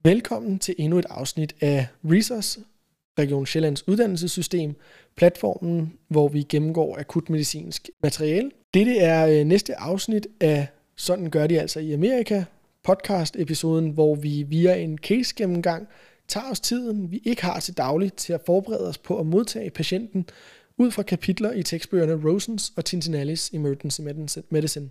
Velkommen til endnu et afsnit af RESOS, Region Sjællands uddannelsessystem, platformen, hvor vi gennemgår akutmedicinsk materiale. Dette er næste afsnit af Sådan gør de altså i Amerika, podcast-episoden, hvor vi via en case-gennemgang tager os tiden, vi ikke har til dagligt, til at forberede os på at modtage patienten ud fra kapitler i tekstbøgerne Rosens og Tintinellis Emergency Medicine.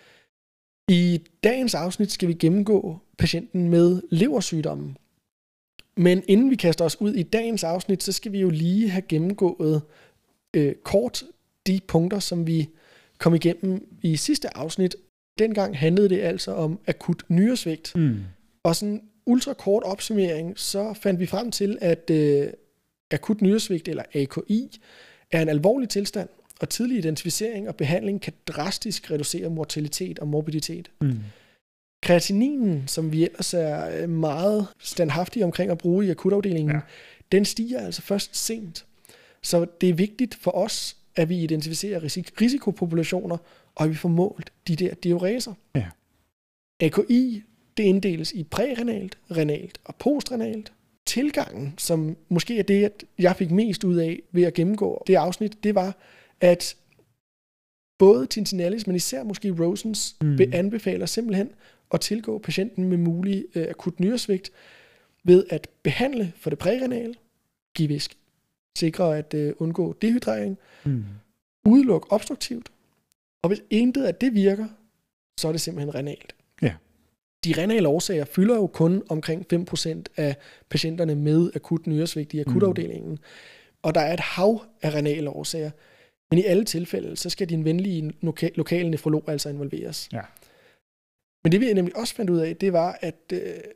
I dagens afsnit skal vi gennemgå patienten med leversygdommen. Men inden vi kaster os ud i dagens afsnit, så skal vi jo lige have gennemgået kort de punkter, som vi kom igennem i sidste afsnit. Dengang handlede det altså om akut nyresvigt. Og sådan en ultrakort opsummering, så fandt vi frem til, at akut nyresvigt, eller AKI, er en alvorlig tilstand, og tidlig identificering og behandling kan drastisk reducere mortalitet og morbiditet. Kreatininen, som vi ellers er meget standhaftige omkring at bruge i akutafdelingen, den stiger altså først sent. Så det er vigtigt for os, at vi identificerer risikopopulationer, og at vi får målt de der diureser. Ja. AKI, det inddeles i prærenalt, renalt og postrenalt. Tilgangen, som måske er det, jeg fik mest ud af ved at gennemgå det afsnit, det var, at både Tintinellis, men især måske Rosens, anbefaler simpelthen at tilgå patienten med mulig akut nyresvigt ved at behandle for det prærenale, give væske, sikre at undgå dehydrering, udelukke obstruktivt, og hvis intet af det virker, så er det simpelthen renalt. Ja. De renale årsager fylder jo kun omkring 5% af patienterne med akut nyresvigt i akutafdelingen, og der er et hav af renale årsager. Men i alle tilfælde, så skal din venlige lokale nefrolog altså involveres. Ja. Men det vi nemlig også fandt ud af, det var, at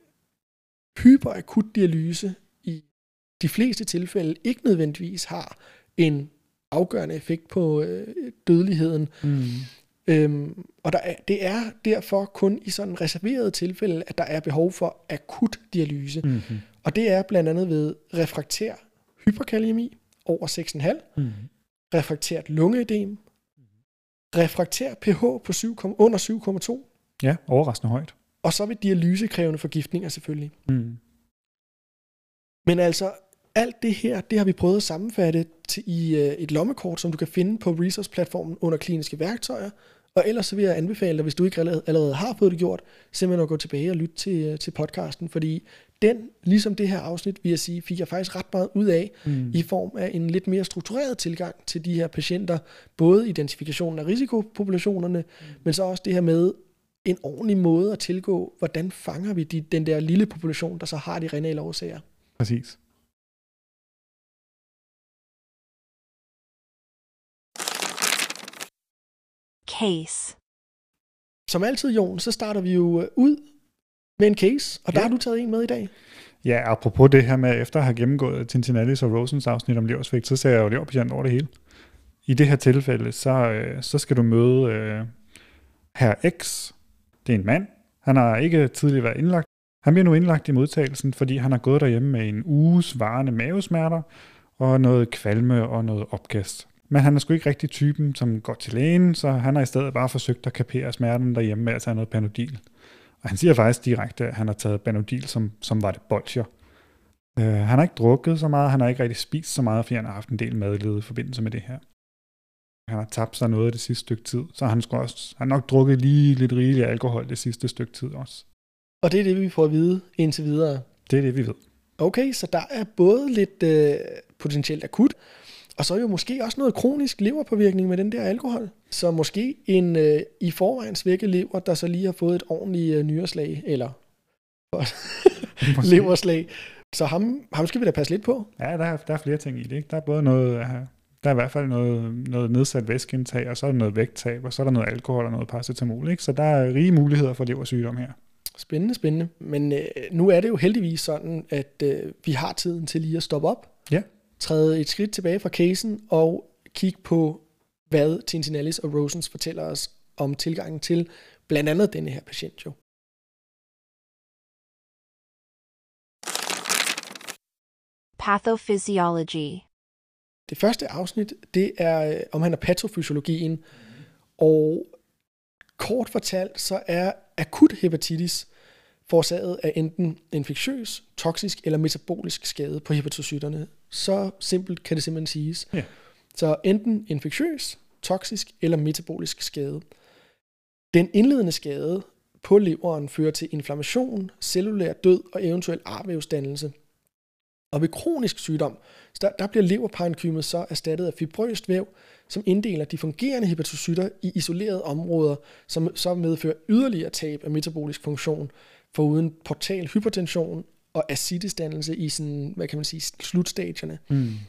hyperakut dialyse i de fleste tilfælde ikke nødvendigvis har en afgørende effekt på dødeligheden. Og det er derfor kun i sådan reserverede tilfælde, at der er behov for akut dialyse. Og det er blandt andet ved refraktær hyperkaliemi over 6,5, refraktært lungeødem, refraktær pH på under 7,2. Ja, overraskende højt. Og så ved dialysekrævende forgiftninger selvfølgelig. Men altså, alt det her, det har vi prøvet at sammenfatte i et lommekort, som du kan finde på RESOS-platformen under kliniske værktøjer. Og ellers så vil jeg anbefale dig, hvis du ikke allerede har fået det gjort, simpelthen at gå tilbage og lytte til podcasten, fordi den, ligesom det her afsnit, vil jeg sige, fik jeg faktisk ret meget ud af i form af en lidt mere struktureret tilgang til de her patienter, både identifikationen af risikopopulationerne, men så også det her med en ordentlig måde at tilgå, hvordan fanger vi den der lille population, der så har de renale årsager. Præcis. Case. Som altid, Jon, så starter vi jo ud med en case, og der har du taget en med i dag. Ja, apropos det her med, efter at have gennemgået Tintinellis og Rosens afsnit om leversvigt, så ser jeg jo leverpatient over det hele. I det her tilfælde, så skal du møde herr X. Det er en mand. Han har ikke tidligere været indlagt. Han bliver nu indlagt i modtagelsen, fordi han har gået derhjemme med en uges varende mavesmerter og noget kvalme og noget opkast. Men han er sgu ikke rigtig typen, som går til lægen, så han har i stedet bare forsøgt at kapere smerten derhjemme med at tage noget Panodil. Og han siger faktisk direkte, at han har taget Panodil, som var det bolsjer. Han har ikke drukket så meget, han har ikke rigtig spist så meget, fordi han har haft en del madlede i forbindelse med det her. Han har tabt sig noget det sidste stykke tid, så han har nok drukket lige lidt rigeligt alkohol det sidste stykke tid også. Og det er det, vi får at vide indtil videre. Det er det, vi ved. Okay, så der er både lidt potentielt akut, og så er jo måske også noget kronisk leverpåvirkning med den der alkohol. Så måske en i forvejen svækket lever, der så lige har fået et ordentligt nyreslag, eller leverslag. Så ham skal vi da passe lidt på. Ja, der er flere ting i det. Ikke? Der er både noget, der er i hvert fald noget nedsat væskeindtag, og så er der noget vægttab, og så er der noget alkohol og noget paracetamol. Ikke? Så der er rige muligheder for leversygdom her. Spændende. Men nu er det jo heldigvis sådan, at vi har tiden til lige at stoppe op. Ja. Træde et skridt tilbage fra casen og kigge på, hvad Tintinellis og Rosens fortæller os om tilgangen til blandt andet denne her patient jo. Pathophysiology. Det første afsnit, det er omhandler patofysiologien, og kort fortalt, så er akut hepatitis forårsaget af enten infektiøs, toksisk eller metabolisk skade på hepatocytterne. Så simpelt kan det simpelthen siges. Ja. Så enten infektiøs, toksisk eller metabolisk skade. Den indledende skade på leveren fører til inflammation, cellulær død og eventuel arvævsdannelse. Og ved kronisk sygdom, der bliver leverparenkymet så erstattet af fibrøst væv, som inddeler de fungerende hepatocytter i isolerede områder, som så medfører yderligere tab af metabolisk funktion, foruden portal hypertension og acidesdannelse i sådan, hvad kan man sige, slutstadierne.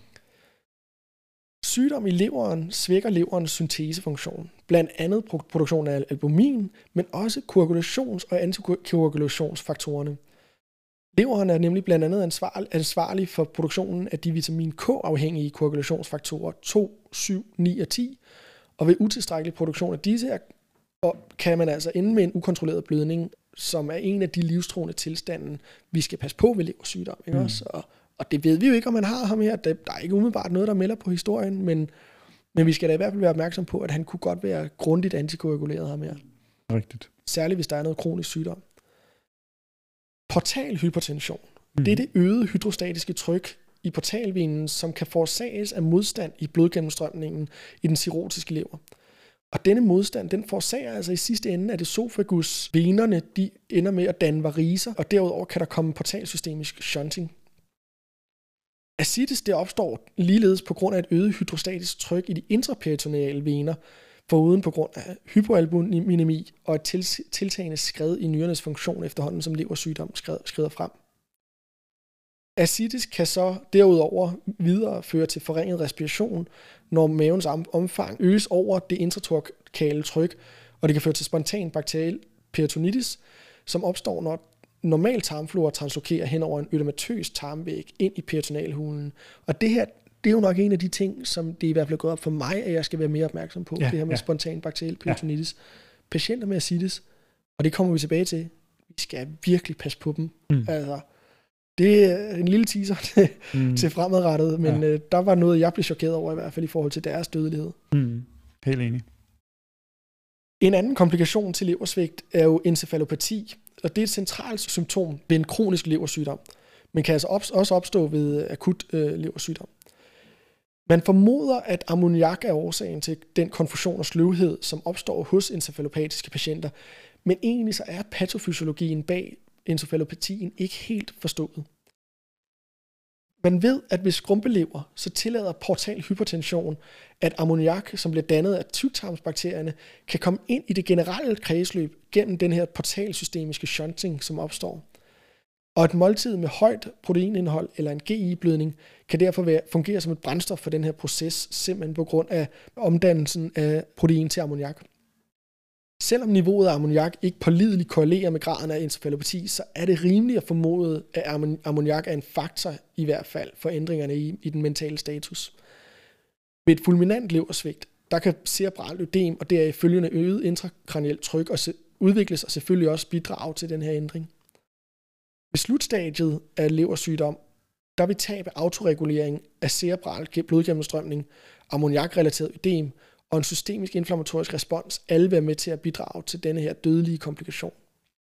Sygdom i leveren svækker leverens syntesefunktion, blandt andet produktion af albumin, men også koagulations- og antikoagulationsfaktorerne. Leveren er nemlig blandt andet ansvarlig for produktionen af de vitamin K-afhængige koagulationsfaktorer 2, 7, 9 og 10, og ved utilstrækkelig produktion af disse kan man altså ende med en ukontrolleret blødning, som er en af de livstruende tilstande, vi skal passe på ved leversygdom. Ikke også? Og det ved vi jo ikke, om man har ham her. Der er ikke umiddelbart noget, der melder på historien, men vi skal da i hvert fald være opmærksom på, at han kunne godt være grundigt antikoaguleret ham her. Rigtigt. Særligt hvis der er noget kronisk sygdom. Portalhypertension. Det er det øgede hydrostatiske tryk i portalvenen, som kan forårsages af modstand i blodgennemstrømningen i den cirrotiske lever. Og denne modstand, den forårsager altså i sidste ende, at esofagusvenerne, de ender med at danne variser, og derudover kan der komme portalsystemisk shunting. Ascites, det opstår ligeledes på grund af et øget hydrostatisk tryk i de intraperitoneale vener, foruden på grund af hypoalbuminemi og et tiltagende skred i nyrenes funktion efterhånden, som leversygdom skrider frem. Ascites kan så derudover videre føre til forringet respiration, når mavens omfang øges over det intratorkale tryk, og det kan føre til spontan bakteriel peritonitis, som opstår, når normal tarmflora translokerer hen over en ødematøs tarmvæg ind i peritonalhulen. Og det her, det er jo nok en af de ting, som det i hvert fald er gået op for mig, at jeg skal være mere opmærksom på, det her med spontan bakteriel peritonitis. Patienter med ascites, og det kommer vi tilbage til, vi skal virkelig passe på dem. Altså, det er en lille teaser til fremadrettet, men der var noget, jeg blev chokeret over, i hvert fald i forhold til deres dødelighed. Helt enig. En anden komplikation til leversvigt er jo encefalopati, og det er et centralt symptom ved en kronisk leversygdom, men kan altså også opstå ved akut leversygdom. Man formoder, at ammoniak er årsagen til den konfusion og sløvhed, som opstår hos encefalopatiske patienter, men egentlig så er patofysiologien bag encefalopatien ikke helt forstået. Man ved, at ved skrumpelever, så tillader portal hypertension, at ammoniak, som bliver dannet af tyktarmsbakterierne, kan komme ind i det generelle kredsløb gennem den her portalsystemiske shunting, som opstår. Og et måltid med højt proteinindhold eller en GI-blødning kan derfor fungere som et brændstof for den her proces, simpelthen på grund af omdannelsen af protein til ammoniak. Selvom niveauet af ammoniak ikke pålideligt korrelerer med graden af encefalopati, så er det rimeligt at formode, at ammoniak er en faktor i hvert fald for ændringerne i den mentale status. Ved et fulminant leversvigt, der kan cerebralt ødem og deraf følgende øget intrakranielt tryk og udvikles og selvfølgelig også bidrage til den her ændring. Ved slutstadiet af leversygdom, der vil tab af autoregulering af cerebral blodgennemstrømning, ammoniakrelateret ødem og en systemisk inflammatorisk respons alle være med til at bidrage til denne her dødelige komplikation.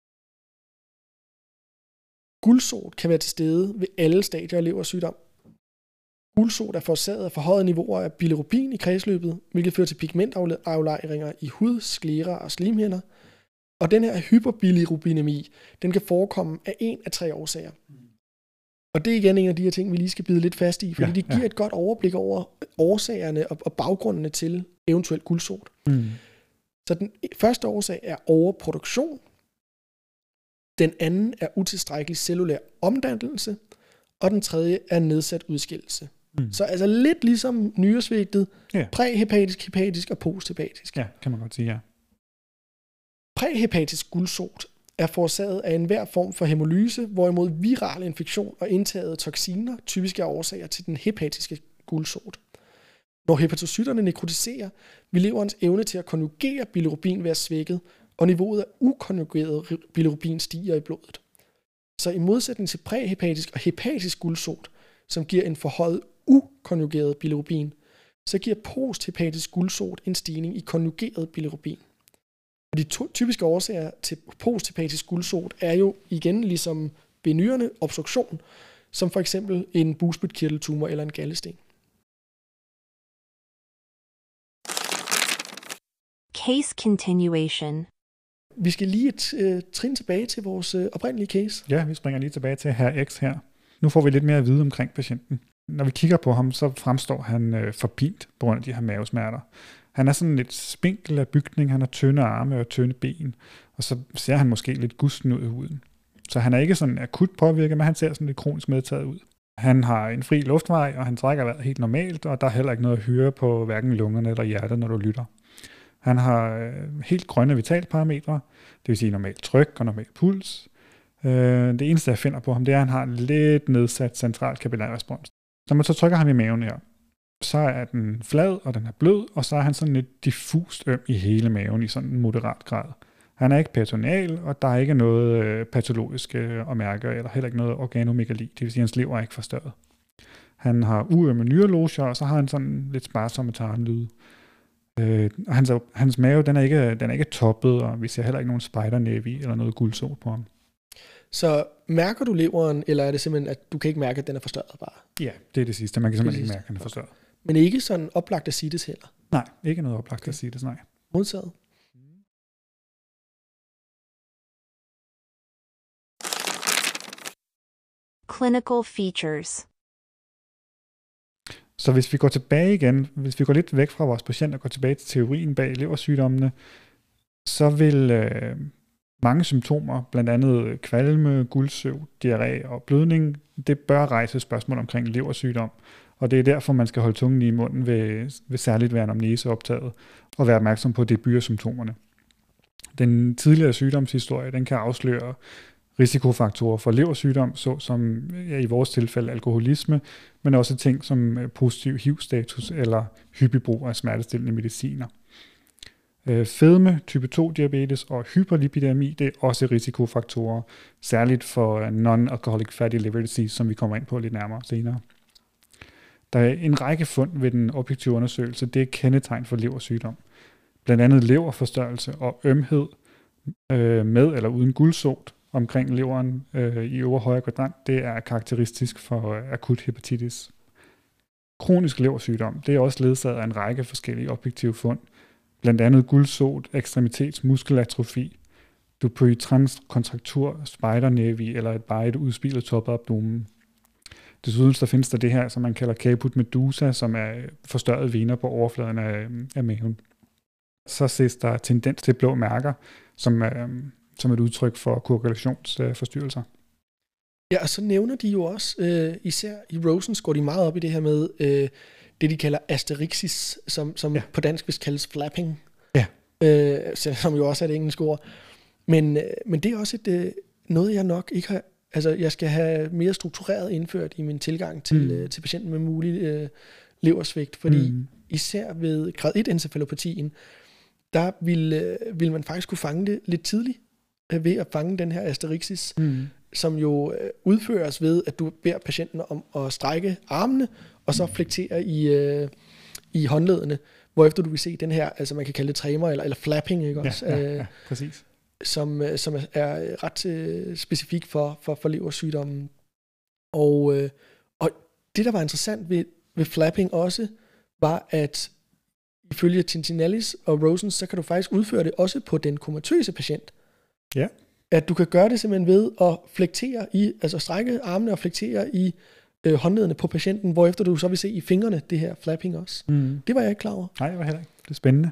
Gulsot kan være til stede ved alle stadier af leversygdom. Gulsot er forårsaget af forhøjede niveauer af bilirubin i kredsløbet, hvilket fører til pigmentaflejringer i hud, sklerer og slimhinder. Og den her hyperbilirubinemi, den kan forekomme af en af 3 årsager. Og det er igen en af de her ting, vi lige skal bide lidt fast i, fordi det giver et godt overblik over årsagerne og baggrundene til eventuelt gulsot. Så den første årsag er overproduktion. Den anden er utilstrækkelig cellulær omdannelse. Og den tredje er nedsat udskillelse. Så altså lidt ligesom nyresvigtet, præhepatisk, hepatisk og posthepatisk. Ja, kan man godt sige, ja. Præhepatisk gulsot er forårsaget af enhver form for hæmolyse, hvorimod viral infektion og indtaget toksiner typisk er årsager til den hepatiske gulsot. Når hepatocytterne nekrotiserer, vil leverens evne til at konjugere bilirubin være svækket, og niveauet af ukonjugeret bilirubin stiger i blodet. Så i modsætning til præhepatisk og hepatisk gulsot, som giver en forhøjet ukonjugeret bilirubin, så giver posthepatisk gulsot en stigning i konjugeret bilirubin. Og de typiske årsager til posthepatisk gulsot er jo igen ligesom ved nyrerne obstruktion, som for eksempel en bugspytkirteltumor eller en galdesten. Case continuation. Vi skal lige et trin tilbage til vores oprindelige case. Ja, vi springer lige tilbage til herr X her. Nu får vi lidt mere at vide omkring patienten. Når vi kigger på ham, så fremstår han forpint på grund af de her mavesmerter. Han er sådan lidt spinkel af bygning, han har tynde arme og tynde ben, og så ser han måske lidt gusten ud i huden. Så han er ikke sådan akut påvirket, men han ser sådan lidt kronisk medtaget ud. Han har en fri luftvej, og han trækker vejret helt normalt, og der er heller ikke noget at høre på hverken lungerne eller hjertet, når du lytter. Han har helt grønne vitalparametre, det vil sige normalt tryk og normal puls. Det eneste, jeg finder på ham, det er, at han har lidt nedsat central kapillærrespons. Når man så trykker ham i maven her, så er den flad, og den er blød, og så er han sådan lidt diffust øm i hele maven i sådan en moderat grad. Han er ikke peritoneal, og der er ikke noget patologisk at mærke, eller heller ikke noget organomegali, det vil sige, at hans lever er ikke forstørret. Han har uømme nyreloger, og så har han sådan lidt sparsomme tarmlyde. Og hans mave, den er ikke toppet, og vi ser heller ikke nogen spidernæb i, eller noget gulsot på ham. Så mærker du leveren, eller er det simpelthen, at du kan ikke mærke, at den er forstørret bare? Ja, det er det sidste. Man kan simpelthen ikke mærke, at den er forstørret. Men ikke sådan oplagt at sige det heller? Nej, ikke noget oplagt at sige det, nej. Modtaget. Clinical features. Så hvis vi går tilbage igen, hvis vi går lidt væk fra vores patient og går tilbage til teorien bag leversygdommene, så vil mange symptomer, blandt andet kvalme, gulsøv, diarré og blødning, det bør rejse spørgsmål omkring leversygdom. Og det er derfor, man skal holde tungen i munden ved særligt ved anamneseoptaget og være opmærksom på debutsymptomerne. Den tidligere sygdomshistorie, den kan afsløre risikofaktorer for leversygdom, såsom i vores tilfælde alkoholisme, men også ting som positiv HIV-status eller hyppig brug af smertestillende mediciner. Fedme, type 2-diabetes og hyperlipidemi, det er også risikofaktorer, særligt for non-alcoholic fatty liver disease, som vi kommer ind på lidt nærmere senere. Der er en række fund ved den objektive undersøgelse, det er kendetegn for leversygdom. Blandt andet leverforstørrelse og ømhed med eller uden gulsot omkring leveren i øvre højre kvadrant, det er karakteristisk for akut hepatitis. Kronisk leversygdom, det er også ledsaget af en række forskellige objektive fund, blandt andet gulsot, ekstremitetsmuskelatrofi, dupuytranskontraktur, spidernævi eller bare et udspillet toppet abdomen. Desuden så findes der det her, som man kalder caput medusa, som er forstørrede vener på overfladen af maven. Så ses der tendens til blå mærker, som et udtryk for koagulationsforstyrrelser. Ja, og så nævner de jo også, især i Rosens går de meget op i det her med det, de kalder asterixis, som på dansk vist kaldes flapping, som jo også er et engelsk ord. Men det er også noget, jeg nok ikke har. Altså, jeg skal have mere struktureret indført i min tilgang til patienten med mulig leversvigt, fordi især ved grad 1-encefalopatien, der vil man faktisk kunne fange det lidt tidligt ved at fange den her asterixis, som jo udføres ved, at du beder patienten om at strække armene, og så flektere i håndledene, hvorefter du vil se den her, altså man kan kalde det tremor eller flapping, ikke også? Ja, præcis. Som er ret specifik for leversygdommen. Og det, der var interessant ved flapping også, var, at ifølge Tintinellis og Rosens, så kan du faktisk udføre det også på den komatøse patient. Ja. At du kan gøre det simpelthen ved at flektere altså strække armene og flektere i håndledene på patienten, hvorefter du så vil se i fingrene det her flapping også. Det var jeg ikke klar over. Nej, det var heller ikke. Det er spændende.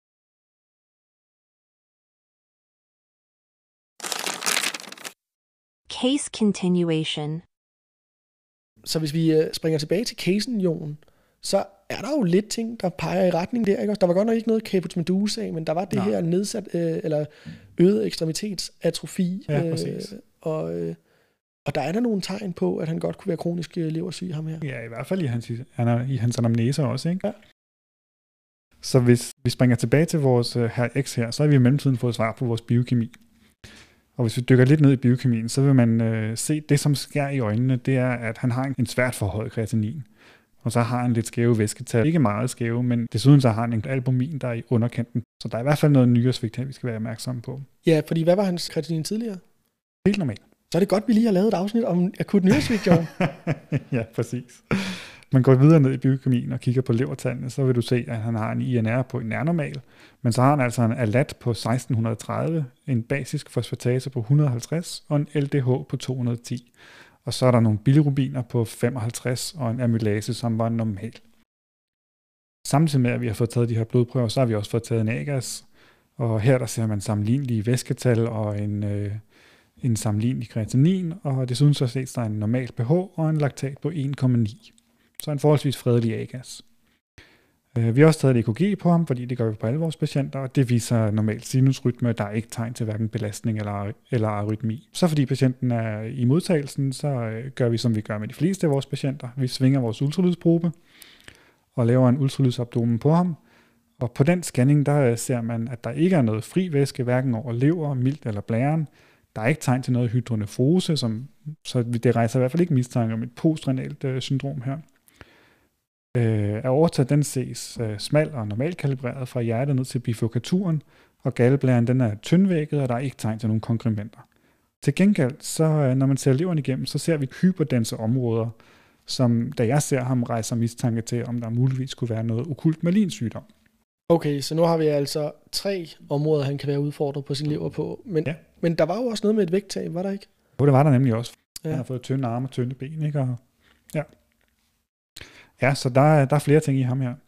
Case continuation. Så hvis vi springer tilbage til casen, Jon, så er der jo lidt ting, der peger i retning der, ikke? Der var godt nok ikke noget caput medusa, men der var det her nedsat eller øget ekstremitetsatrofi. Ja, præcis. Og der er der nogle tegn på, at han godt kunne være kronisk leversyg, ham her. Ja, i hvert fald i hans anamnese også, ikke? Ja. Så hvis vi springer tilbage til vores herr X her, så har vi i mellemtiden fået svar på vores biokemi. Og hvis vi dykker lidt ned i biokemien, så vil man se, det som sker i øjnene, det er, at han har en svært forhøjet kreatinin. Og så har han lidt skæve væsketal. Ikke meget skæve, men desuden så har han en albumin, der er i underkanten. Så der er i hvert fald noget nyresvigt her, vi skal være opmærksomme på. Ja, fordi hvad var hans kreatinin tidligere? Helt normalt. Så er det godt, vi lige har lavet et afsnit om akut nyresvigt, John. Ja, præcis. Man går videre ned i biokemien og kigger på levertallene, så vil du se, at han har en INR på en nærnormal, men så har han altså en ALAT på 1630, en basisk fosfatase på 150 og en LDH på 210. Og så er der nogle bilirubiner på 55 og en amylase, som var normal. Samtidig med, at vi har fået taget de her blodprøver, så har vi også fået taget en AGAS, og her der ser man sammenlignelige væsketal og en sammenlignelig kreatinin, og desuden så ses der en normal pH og en laktat på 1,9. Så en forholdsvis fredelig AGAS. Vi har også taget et EKG på ham, fordi det gør vi på alle vores patienter, og det viser normal sinusrytme, der er ikke tegn til hverken belastning eller arytmi. Så fordi patienten er i modtagelsen, så gør vi, som vi gør med de fleste af vores patienter. Vi svinger vores ultralydsprobe og laver en ultralydsabdomen på ham, og på den scanning, der ser man, at der ikke er noget fri væske, hverken over lever, milt eller blæren. Der er ikke tegn til noget hydronefrose, så det rejser i hvert fald ikke mistanke om et postrenalt syndrom her. Aorta, den ses smal og normalt kalibreret fra hjertet ned til bifurkaturen, og galleblæren, den er tyndvægget, og der er ikke tegn til nogen konkrementer. Til gengæld, så når man ser leveren igennem, så ser vi hyperdense områder, som da jeg ser ham, rejser mistanke til, om der muligvis kunne være noget okkult malinsygdom. Okay, så nu har vi altså 3 områder, han kan være udfordret på sin lever på, men der var jo også noget med et vægttab, var der ikke? Jo, det var der nemlig også. Ja. Han har fået tynde arme og tynde ben, ikke? Og, ja, så der er flere ting i ham her.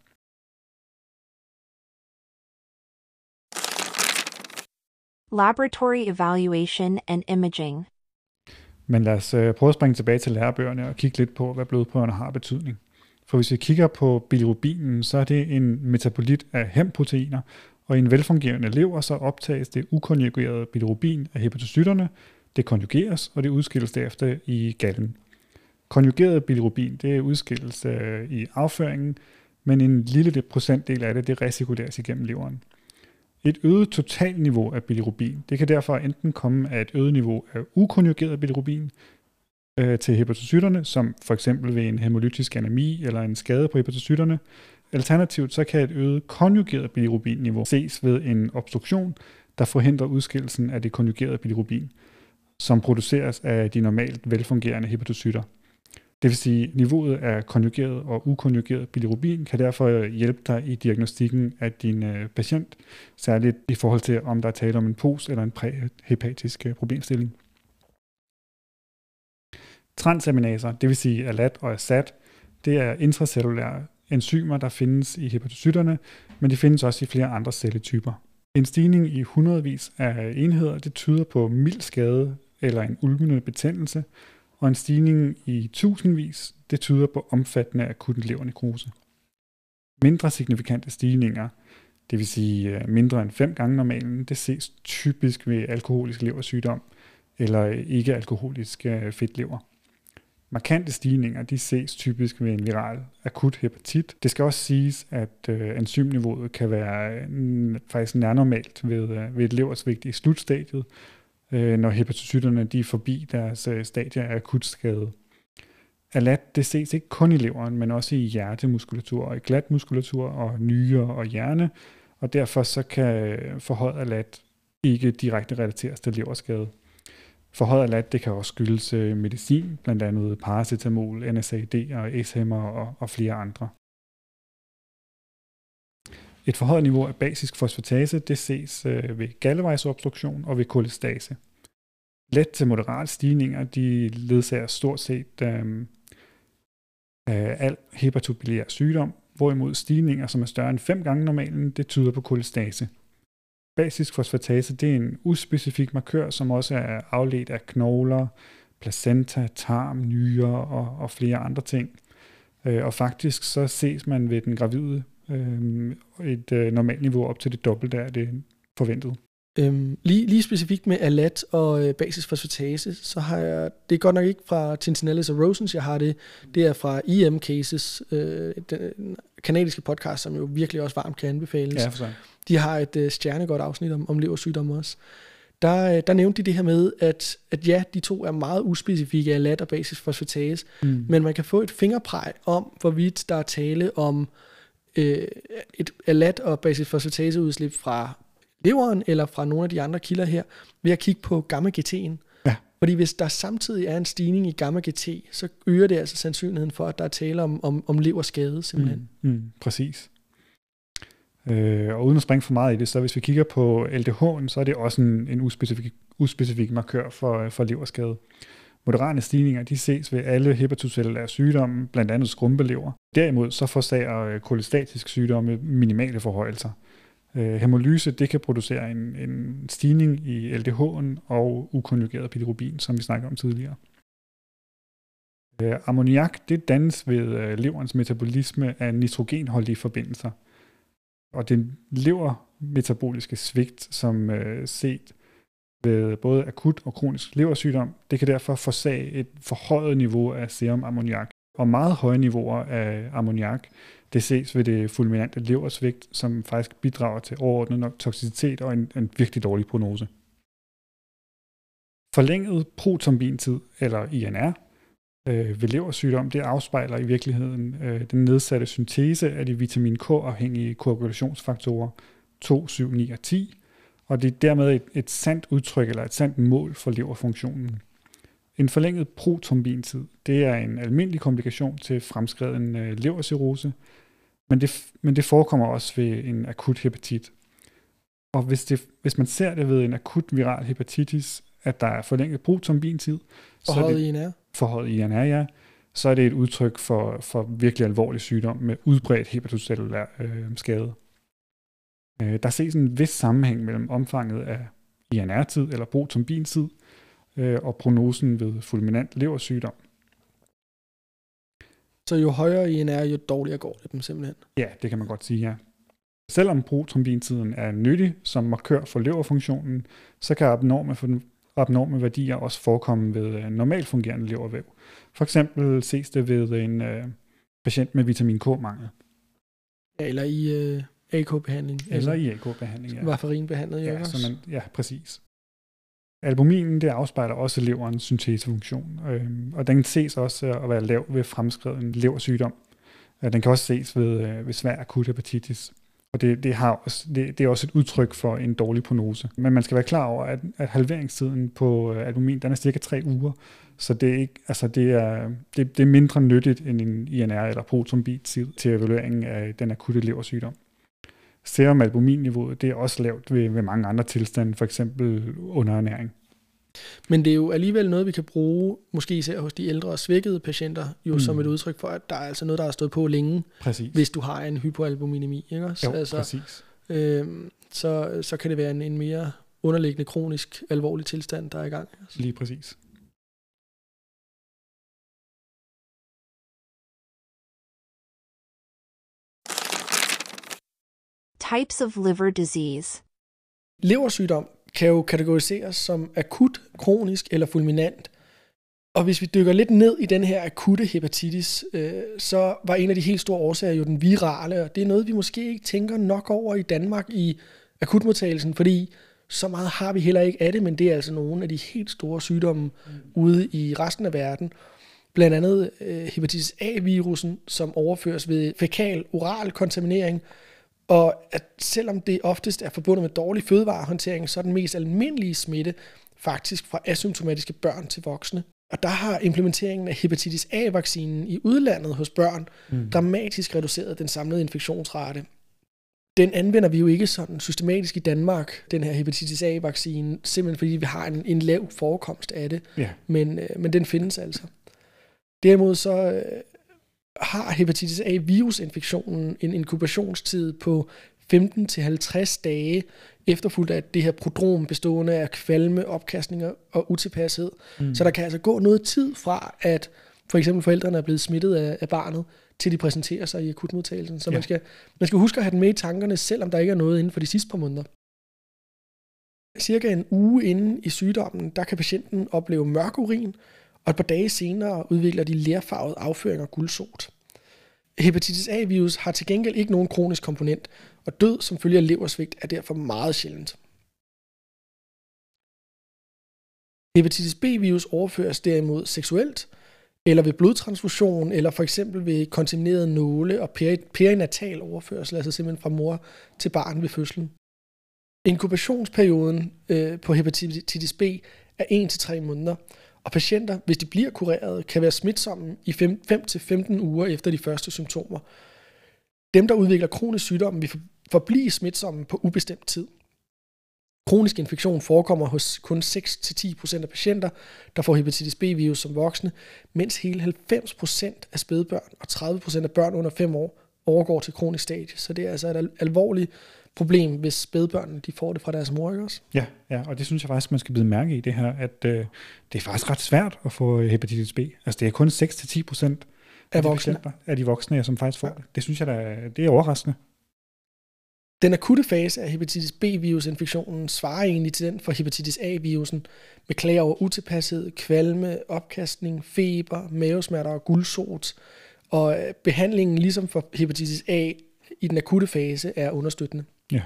Laboratory evaluation and imaging. Men lad os prøve at springe tilbage til lærebøgerne og kigge lidt på, hvad blodprøverne har betydning. For hvis vi kigger på bilirubinen, så er det en metabolit af HEM-proteiner, og i en velfungerende lever, så optages det ukonjugerede bilirubin af hepatocytterne, det konjugeres, og det udskilles derefter i gallen. Konjugeret bilirubin, det udskilles i afføringen, men en lille procentdel af det recirkuleres igennem leveren. Et øget totalniveau af bilirubin, det kan derfor enten komme af et øget niveau af ukonjugeret bilirubin til hepatocytterne, som for eksempel ved en hæmolytisk anemi eller en skade på hepatocytterne. Alternativt så kan et øget konjugeret bilirubinniveau ses ved en obstruktion, der forhindrer udskillelsen af det konjugerede bilirubin, som produceres af de normalt velfungerende hepatocytter. Det vil sige, at niveauet af konjugeret og ukonjugeret bilirubin kan derfor hjælpe dig i diagnostikken af din patient, særligt i forhold til, om der er tale om en post- eller en præhepatisk problemstilling. Transaminaser, det vil sige ALAT og ASAT, det er intracellulære enzymer, der findes i hepatocytterne, men de findes også i flere andre celletyper. En stigning i hundredvis af enheder, det tyder på mild skade eller en ulmende betændelse, og en stigning i tusindvis, det tyder på omfattende akut levernekrose. Mindre signifikante stigninger, det vil sige mindre end 5 gange normalen, det ses typisk ved alkoholisk leversygdom eller ikke-alkoholisk fedtlever. Markante stigninger, de ses typisk ved en viral akut hepatit. Det skal også siges, at enzymniveauet kan være faktisk nærnormalt ved et leversvigt i slutstadiet, når hepatocytterne de er forbi deres stadie af akut skade. ALAT, det ses ikke kun i leveren, men også i hjertemuskulatur og i glatmuskulatur og nyrer og hjerne, og derfor så kan forhøjet ALAT ikke direkte relateres til leverskade. Forhøjet ALAT, det kan også skyldes medicin, blandt andet paracetamol, NSAID og ACE-hæmmer og flere andre. Et forhøjet niveau af basisk fosfatase, det ses ved gallevejsobstruktion og ved kolestase. Let til moderat stigninger, de ledsager stort set al hepatobilær sygdom, hvorimod stigninger, som er større end 5 gange normalen, det tyder på kolestase. Basisk fosfatase, det er en uspecifik markør, som også er afledt af knogler, placenta, tarm, nyrer og flere andre ting. Og faktisk så ses man ved den gravide et normalt niveau op til det dobbelte af det forventede. Lige specifikt med ALAT og basisk fosfatase, så har jeg, det er godt nok ikke fra Tintinellis og Rosens, jeg har det er fra EM Cases, den kanadiske podcast, som jo virkelig også varmt kan anbefales. Ja, for sig. De har et stjernegodt afsnit om leversygdomme også. der nævnte de det her med, at ja, de to er meget uspecifikke, alat og basisfosfatase, men man kan få et fingerpeg om, hvorvidt der er tale om et alat og basisfosfataseudslip fra leveren eller fra nogle af de andre kilder her, ved at kigge på gamma-GT'en. Ja. Fordi hvis der samtidig er en stigning i gamma-GT, så øger det altså sandsynligheden for, at der er tale om leverskade simpelthen. Præcis. Og uden at springe for meget i det, så hvis vi kigger på LDH'en, så er det også en uspecifik markør for leverskade. Moderate stigninger, de ses ved alle hepatocellulære sygdomme, blandt andet skrumpelever. Derimod så forårsager kolestatisk sygdomme minimale forhøjelser. Hæmolyse, det kan producere en stigning i LDH'en og ukonjugeret bilirubin, som vi snakkede om tidligere. Ammoniak, det dannes ved leverens metabolisme af nitrogenholdige forbindelser. Og det levermetaboliske svigt, som set ved både akut og kronisk leversygdom, det kan derfor forårsage et forhøjet niveau af serum ammoniak. Og meget høje niveauer af ammoniak, det ses ved det fulminante leversvigt, som faktisk bidrager til overordnet toksicitet og en virkelig dårlig prognose. Forlænget protrombintid, eller INR, ved leversygdom, det afspejler i virkeligheden den nedsatte syntese af de vitamin K-afhængige koagulationsfaktorer 2, 7, 9 og 10, og det er dermed et sandt udtryk eller et sandt mål for leverfunktionen. En forlænget protrombintid, det er en almindelig komplikation til fremskreden levercirrose, men det forekommer også ved en akut hepatit. Og hvis man ser det ved en akut viral hepatitis, at der er forlænget protrombintid, forhøjet INR, ja, så er det et udtryk for virkelig alvorlig sygdom med udbredt hepatocellulær skade. Der ses en vis sammenhæng mellem omfanget af INR-tid eller protrombintid og prognosen ved fulminant leversygdom. Så jo højere INR, jo dårligere går det dem simpelthen? Ja, det kan man godt sige, ja. Selvom protrombintiden er nyttig som markør for leverfunktionen, så kan abnorme værdier også forekomme ved normalt fungerende levervæv. For eksempel ses det ved en patient med vitamin K-mangel. Ja, eller i AK-behandling. Eller i AK-behandling, ja. Varfarinbehandlet, ja, præcis. Albuminen, det afspejler også leverens syntesefunktion, og den ses også at være lav ved fremskreden leversygdom. Den kan også ses ved svær akut hepatitis. Og det er også et udtryk for en dårlig prognose. Men man skal være klar over, at halveringstiden på albumin, den er cirka 3 uger. Så det er mindre nyttigt end en INR eller protrombintid til evalueringen af den akutte leversygdom. Serum albuminniveauet, det er også lavt ved mange andre tilstande, for eksempel underernæring. Men det er jo alligevel noget, vi kan bruge, måske især hos de ældre og svækkede patienter, som et udtryk for, at der er altså noget, der har stået på længe, hvis du har en hypoalbuminemi. Ikke også? Jo, altså, præcis. Så kan det være en mere underliggende kronisk alvorlig tilstand, der er i gang. Lige præcis. Types of liver disease. Leversygdom kan jo kategoriseres som akut, kronisk eller fulminant. Og hvis vi dykker lidt ned i den her akutte hepatitis, så var en af de helt store årsager jo den virale, og det er noget, vi måske ikke tænker nok over i Danmark i akutmodtagelsen, fordi så meget har vi heller ikke af det, men det er altså nogle af de helt store sygdomme ude i resten af verden. Blandt andet hepatitis A-virusen, som overføres ved fækal-oral kontaminering, og at selvom det oftest er forbundet med dårlig fødevarehåndtering, så er den mest almindelige smitte faktisk fra asymptomatiske børn til voksne. Og der har implementeringen af hepatitis A-vaccinen i udlandet hos børn dramatisk reduceret den samlede infektionsrate. Den anvender vi jo ikke sådan systematisk i Danmark, den her hepatitis A-vaccine, simpelthen fordi vi har en lav forekomst af det, men den findes altså. Derimod så har hepatitis A-virusinfektionen en inkubationstid på 15-50 dage, efterfulgt af det her prodrom bestående af kvalme, opkastninger og utilpashed. Så der kan altså gå noget tid fra, at for eksempel forældrene er blevet smittet af barnet, til de præsenterer sig i akutmodtagelsen. Så man skal huske at have den med i tankerne, selvom der ikke er noget inden for de sidste par måneder. Cirka en uge inden i sygdommen, der kan patienten opleve mørk urin, og et par dage senere udvikler de lerfarvet afføring og gulsot. Hepatitis A-virus har til gengæld ikke nogen kronisk komponent, og død som følge af leversvigt er derfor meget sjældent. Hepatitis B-virus overføres derimod seksuelt, eller ved blodtransfusion, eller for eksempel ved kontamineret nåle og perinatal overførsel, altså simpelthen fra mor til barn ved fødslen. Inkubationsperioden på hepatitis B er 1-3 måneder, og patienter, hvis de bliver kureret, kan være smitsomme i 5-15 uger efter de første symptomer. Dem, der udvikler kronisk sygdom, vil forblive smitsomme på ubestemt tid. Kronisk infektion forekommer hos kun 6-10% af patienter, der får hepatitis B-virus som voksne, mens hele 90% af spædbørn og 30% af børn under 5 år overgår til kronisk stadie. Så det er altså et alvorligt problem, hvis spædbørnene de får det fra deres mor, ikke også? Ja, og det synes jeg faktisk, man skal bide mærke i det her, at det er faktisk ret svært at få hepatitis B. Altså det er kun 6-10% af de voksne, som faktisk får det. Det synes jeg det er overraskende. Den akutte fase af hepatitis B-virusinfektionen svarer egentlig til den for hepatitis A-virusen med klager over utilpashed, kvalme, opkastning, feber, mavesmerter og gulsot. Og behandlingen, ligesom for hepatitis A i den akutte fase, er understøttende. Ja.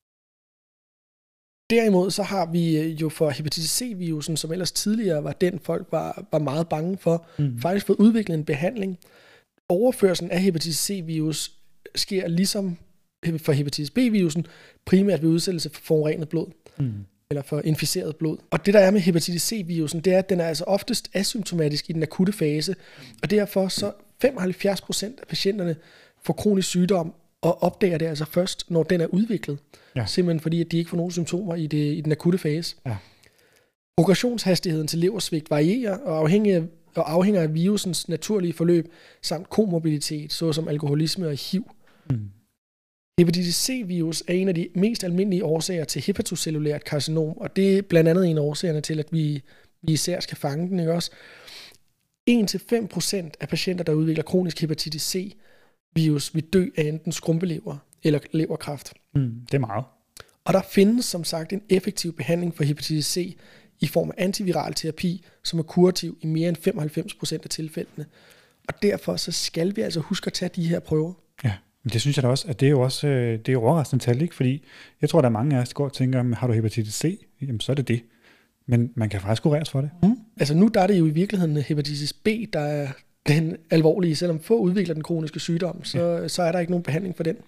Derimod så har vi jo for hepatitis C-virusen, som ellers tidligere var den, folk var meget bange for, faktisk fået udviklet en behandling. Overførselen af hepatitis C-virus sker ligesom for hepatitis B-virusen, primært ved udsættelse for forurenet blod, eller for inficeret blod. Og det, der er med hepatitis C-virusen, det er, at den er altså oftest asymptomatisk i den akutte fase, og derfor så 75% af patienterne får kronisk sygdom, og opdager det altså først, når den er udviklet. Ja. Simpelthen fordi, at de ikke får nogen symptomer i den akutte fase. Ja. Progressionshastigheden til leversvigt varierer, og afhænger af virusens naturlige forløb, samt komorbiditet, såsom alkoholisme og HIV. Hepatitis C-virus er en af de mest almindelige årsager til hepatocellulært karcinom, og det er blandt andet en af årsagerne til, at vi især skal fange den, ikke også? 1-5% af patienter, der udvikler kronisk hepatitis C-virus, vil dø af enten skrumpelever eller leverkræft. Det er meget. Og der findes som sagt en effektiv behandling for hepatitis C i form af antiviral terapi, som er kurativ i mere end 95% af tilfældene. Og derfor så skal vi altså huske at tage de her prøver. Ja. Men det synes jeg da også, at det er jo også det er overraskende tal, ikke? Fordi jeg tror, der er mange af os, der går og tænker, har du hepatitis C? Jamen, så er det det. Men man kan faktisk kureres for det. Altså nu der er det jo i virkeligheden hepatitis B, der er den alvorlige. Selvom få udvikler den kroniske sygdom, så er der ikke nogen behandling for den.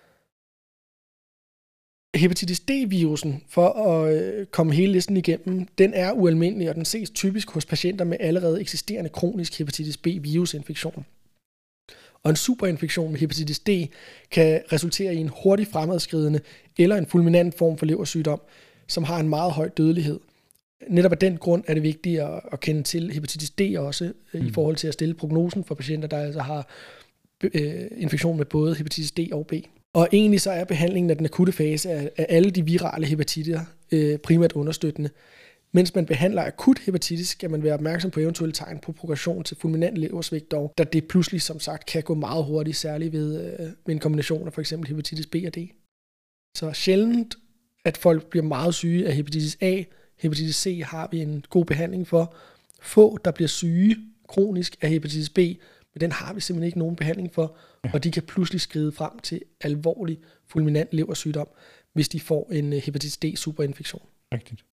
Hepatitis D-virusen, for at komme hele listen igennem, den er ualmindelig, og den ses typisk hos patienter med allerede eksisterende kronisk hepatitis B-virusinfektion. Og en superinfektion med hepatitis D kan resultere i en hurtig fremadskridende eller en fulminant form for leversygdom, som har en meget høj dødelighed. Netop af den grund er det vigtigt at kende til hepatitis D også, i forhold til at stille prognosen for patienter, der altså har infektion med både hepatitis D og B. Og egentlig så er behandlingen af den akutte fase af alle de virale hepatitter primært understøttende. Mens man behandler akut hepatitis, skal man være opmærksom på eventuelle tegn på progression til fulminant leversvigt dog, da det pludselig som sagt kan gå meget hurtigt, særligt ved en kombination af for eksempel hepatitis B og D. Så sjældent, at folk bliver meget syge af hepatitis A. Hepatitis C har vi en god behandling for. Få, der bliver syge kronisk af hepatitis B, men den har vi simpelthen ikke nogen behandling for, og de kan pludselig skride frem til alvorlig fulminant leversygdom, hvis de får en hepatitis D superinfektion. Rigtigt.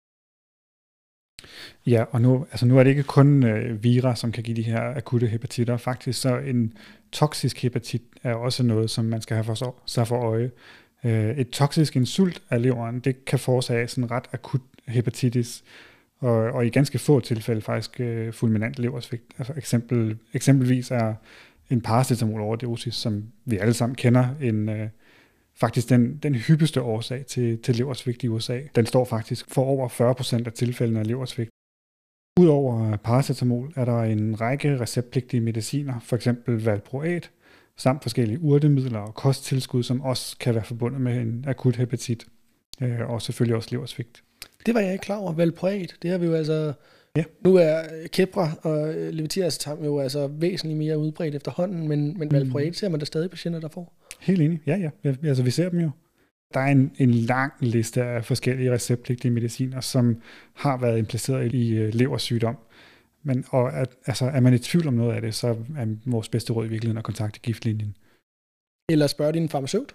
Ja, og nu er det ikke kun vira, som kan give de her akutte hepatitter. Faktisk så en toksisk hepatit er også noget, som man skal have sig for øje. Et toksisk insult af leveren, det kan forårsage sådan ret akut hepatitis, og i ganske få tilfælde faktisk fulminant leversvigt. Altså eksempelvis er en paracetamol overdosis, som vi alle sammen kender, faktisk den hyppigste årsag til leversvigt i USA. Den står faktisk for over 40% af tilfældene af leversvigt. Udover paracetamol er der en række receptpligtige mediciner, f.eks. valproat, samt forskellige urtemidler og kosttilskud, som også kan være forbundet med en akut hepatit, og selvfølgelig også leversvigt. Det var jeg ikke klar over. Valproat, det har vi jo altså... Ja. Nu er Keppra og levetiracetam jo altså væsentligt mere udbredt efterhånden, men valproat ser man der stadig patienter, der får. Helt enig. Ja. Altså vi ser dem jo. Der er en lang liste af forskellige receptpligtige mediciner, som har været impliceret i leversygdom. Men er man i tvivl om noget af det, så er vores bedste råd i virkeligheden at kontakte giftlinjen. Eller spørge din farmaceut.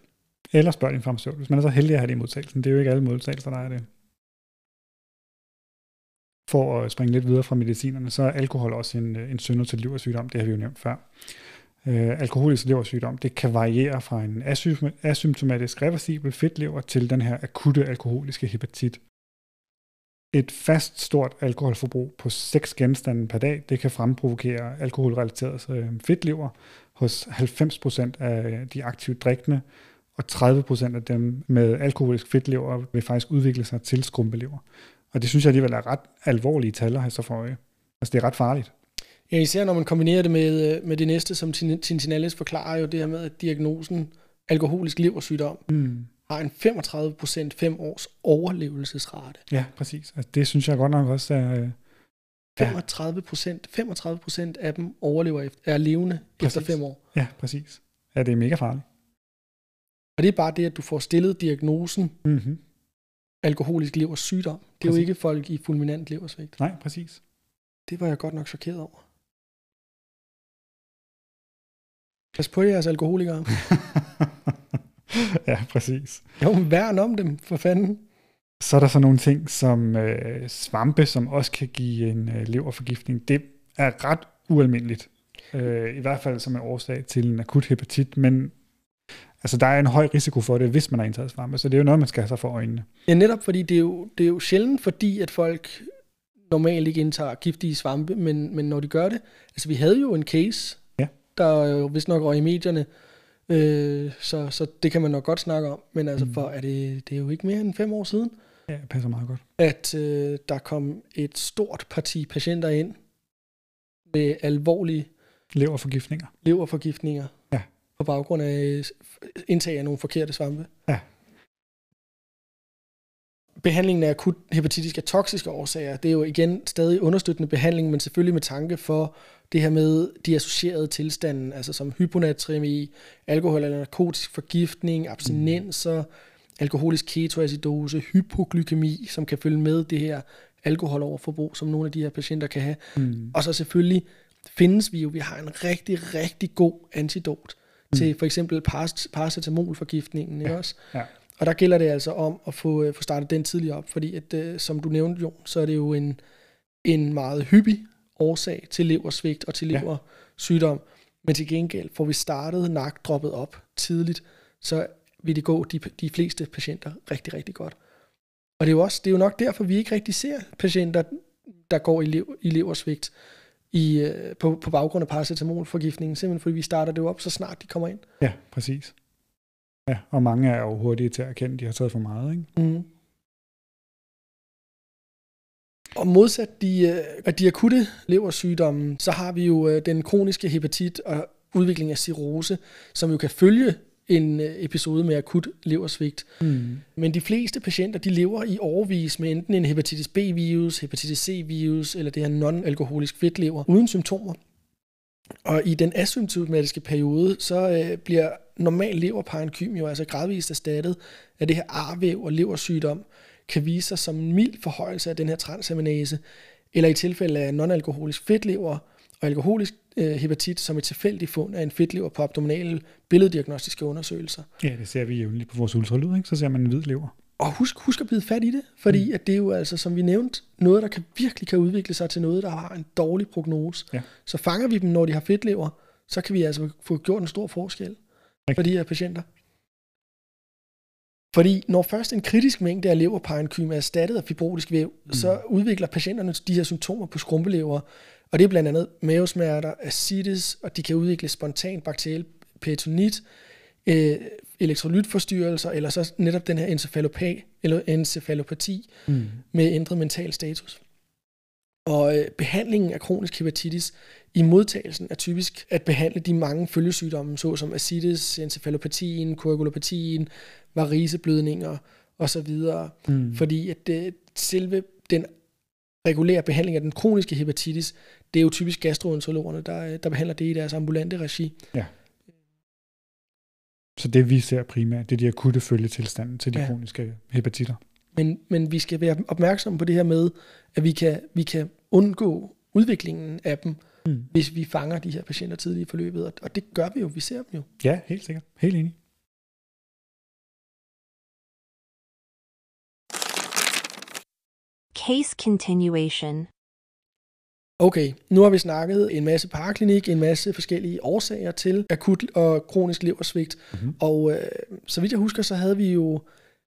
Hvis man er så heldig at have det i modtagelsen. Det er jo ikke alle modtagelser, der er det. for at springe lidt videre fra medicinerne, så er alkohol også en synder til leversygdom, det har vi jo nævnt før. Alkoholisk leversygdom, det kan variere fra en asymptomatisk reversibel fedtlever til den her akutte alkoholiske hepatit. Et fast stort alkoholforbrug på 6 genstande per dag, det kan fremprovokere alkoholrelateret fedtlever hos 90% af de aktivt drikkende, og 30% af dem med alkoholisk fedtlever vil faktisk udvikle sig til skrumpelever. Og det synes jeg alligevel er ret alvorlige tal at have så for øje. Altså det er ret farligt. Ja, især når man kombinerer det med det næste, som Tintinallis forklarer jo, det her med, at diagnosen alkoholisk leversygdom har en 35% 5 års overlevelsesrate. Ja, præcis. Altså, det synes jeg godt nok også er... 35% af dem overlever er levende efter 5 år. Ja, præcis. Ja, det er mega farligt. Og det er bare det, at du får stillet diagnosen alkoholisk leversygdom. Det er jo ikke folk i fulminant leversvigt. Nej, præcis. Det var jeg godt nok chokeret over. Pas på jeres alkoholikere. Ja, præcis. Jo, værn om dem, for fanden. Så er der så nogle ting som svampe, som også kan give en leverforgiftning. Det er ret ualmindeligt. I hvert fald som en årsag til en akut hepatit, men altså, der er en høj risiko for det, hvis man har indtaget svampe, så det er jo noget, man skal have sig for øjnene. Ja, netop fordi det er jo sjældent, fordi at folk normalt ikke indtager giftige svampe, men når de gør det, altså vi havde jo en case, der jo vist nok røg i medierne, så det kan man nok godt snakke om, men altså for det er jo ikke mere end 5 år siden, ja, det passer meget godt, at der kom et stort parti patienter ind med alvorlige leverforgiftninger på baggrund af indtag af nogle forkerte svampe. Ja. Behandlingen af akut hepatitis af toksiske årsager, det er jo igen stadig understøttende behandling, men selvfølgelig med tanke for det her med de associerede tilstande, altså som hyponatremi, alkohol eller narkotisk forgiftning, abstinenser, alkoholisk ketoacidose, hypoglykemi, som kan følge med det her alkoholoverforbrug, som nogle af de her patienter kan have. Og så selvfølgelig findes vi har en rigtig, rigtig god antidot til for eksempel paracetamolforgiftningen, ikke også? Ja. Og der gælder det altså om at få startet den tidligere op, fordi at, som du nævnte, Jon, så er det jo en meget hyppig årsag til leversvigt og til leversygdom. Men til gengæld får vi startet NAC-droppet op tidligt, så vil det gå de fleste patienter rigtig, rigtig godt. Og det er jo nok derfor, vi ikke rigtig ser patienter, der går i leversvigt på baggrund af paracetamolforgiftningen, simpelthen fordi vi starter det op, så snart de kommer ind. Ja, præcis. Ja, og mange er jo hurtige til at erkende, at de har taget for meget, ikke? Og modsat de akutte leversygdomme, så har vi jo den kroniske hepatit og udvikling af cirrhose, som jo kan følge en episode med akut leversvigt. Men de fleste patienter, de lever i årevis med enten en hepatitis B-virus, hepatitis C-virus eller det her non-alkoholisk fedtlever uden symptomer. Og i den asymptomatiske periode, så bliver normal leverparenkym jo altså gradvist erstattet af det her arvæv og leversygdom, kan vise sig som en mild forhøjelse af den her transaminase, eller i tilfælde af non-alkoholisk fedtlever og alkoholisk hepatit som et tilfældigt fund af en fedtlever på abdominale billeddiagnostiske undersøgelser. Ja, det ser vi jævnligt på vores ultralyd, ikke? Så ser man en hvid lever. Og husk at bide fat i det, fordi at det er jo altså, som vi nævnte, noget, der virkelig kan udvikle sig til noget, der har en dårlig prognose. Ja. Så fanger vi dem, når de har fedtlever, så kan vi altså få gjort en stor forskel for de her patienter. Fordi når først en kritisk mængde af leverparenkym er erstattet af fibrotisk væv, så udvikler patienterne de her symptomer på skrumpelever, og det er blandt andet mavesmerter, ascites, og de kan udvikle spontan bakteriel peritonit, elektrolytforstyrrelser, eller så netop den her encefalopati med ændret mental status. Og behandlingen af kronisk hepatitis i modtagelsen er typisk at behandle de mange følgesygdomme, såsom ascites, encefalopatien, koagulopatien, variceblødninger osv. Fordi at selve den regulære behandling af den kroniske hepatitis, det er jo typisk gastroenterologerne, der behandler det i deres ambulante regi. Ja. Så det vi ser primært, det er de akutte følgetilstande til de kroniske hepatitter. Men vi skal være opmærksomme på det her med, at vi kan undgå udviklingen af dem, hvis vi fanger de her patienter tidligt i forløbet. Og det gør vi jo, vi ser dem jo. Ja, helt sikkert. Helt enig. Case continuation. Okay, nu har vi snakket en masse paraklinik, en masse forskellige årsager til akut og kronisk leversvigt. Mhm. Og så vidt jeg husker, så havde vi jo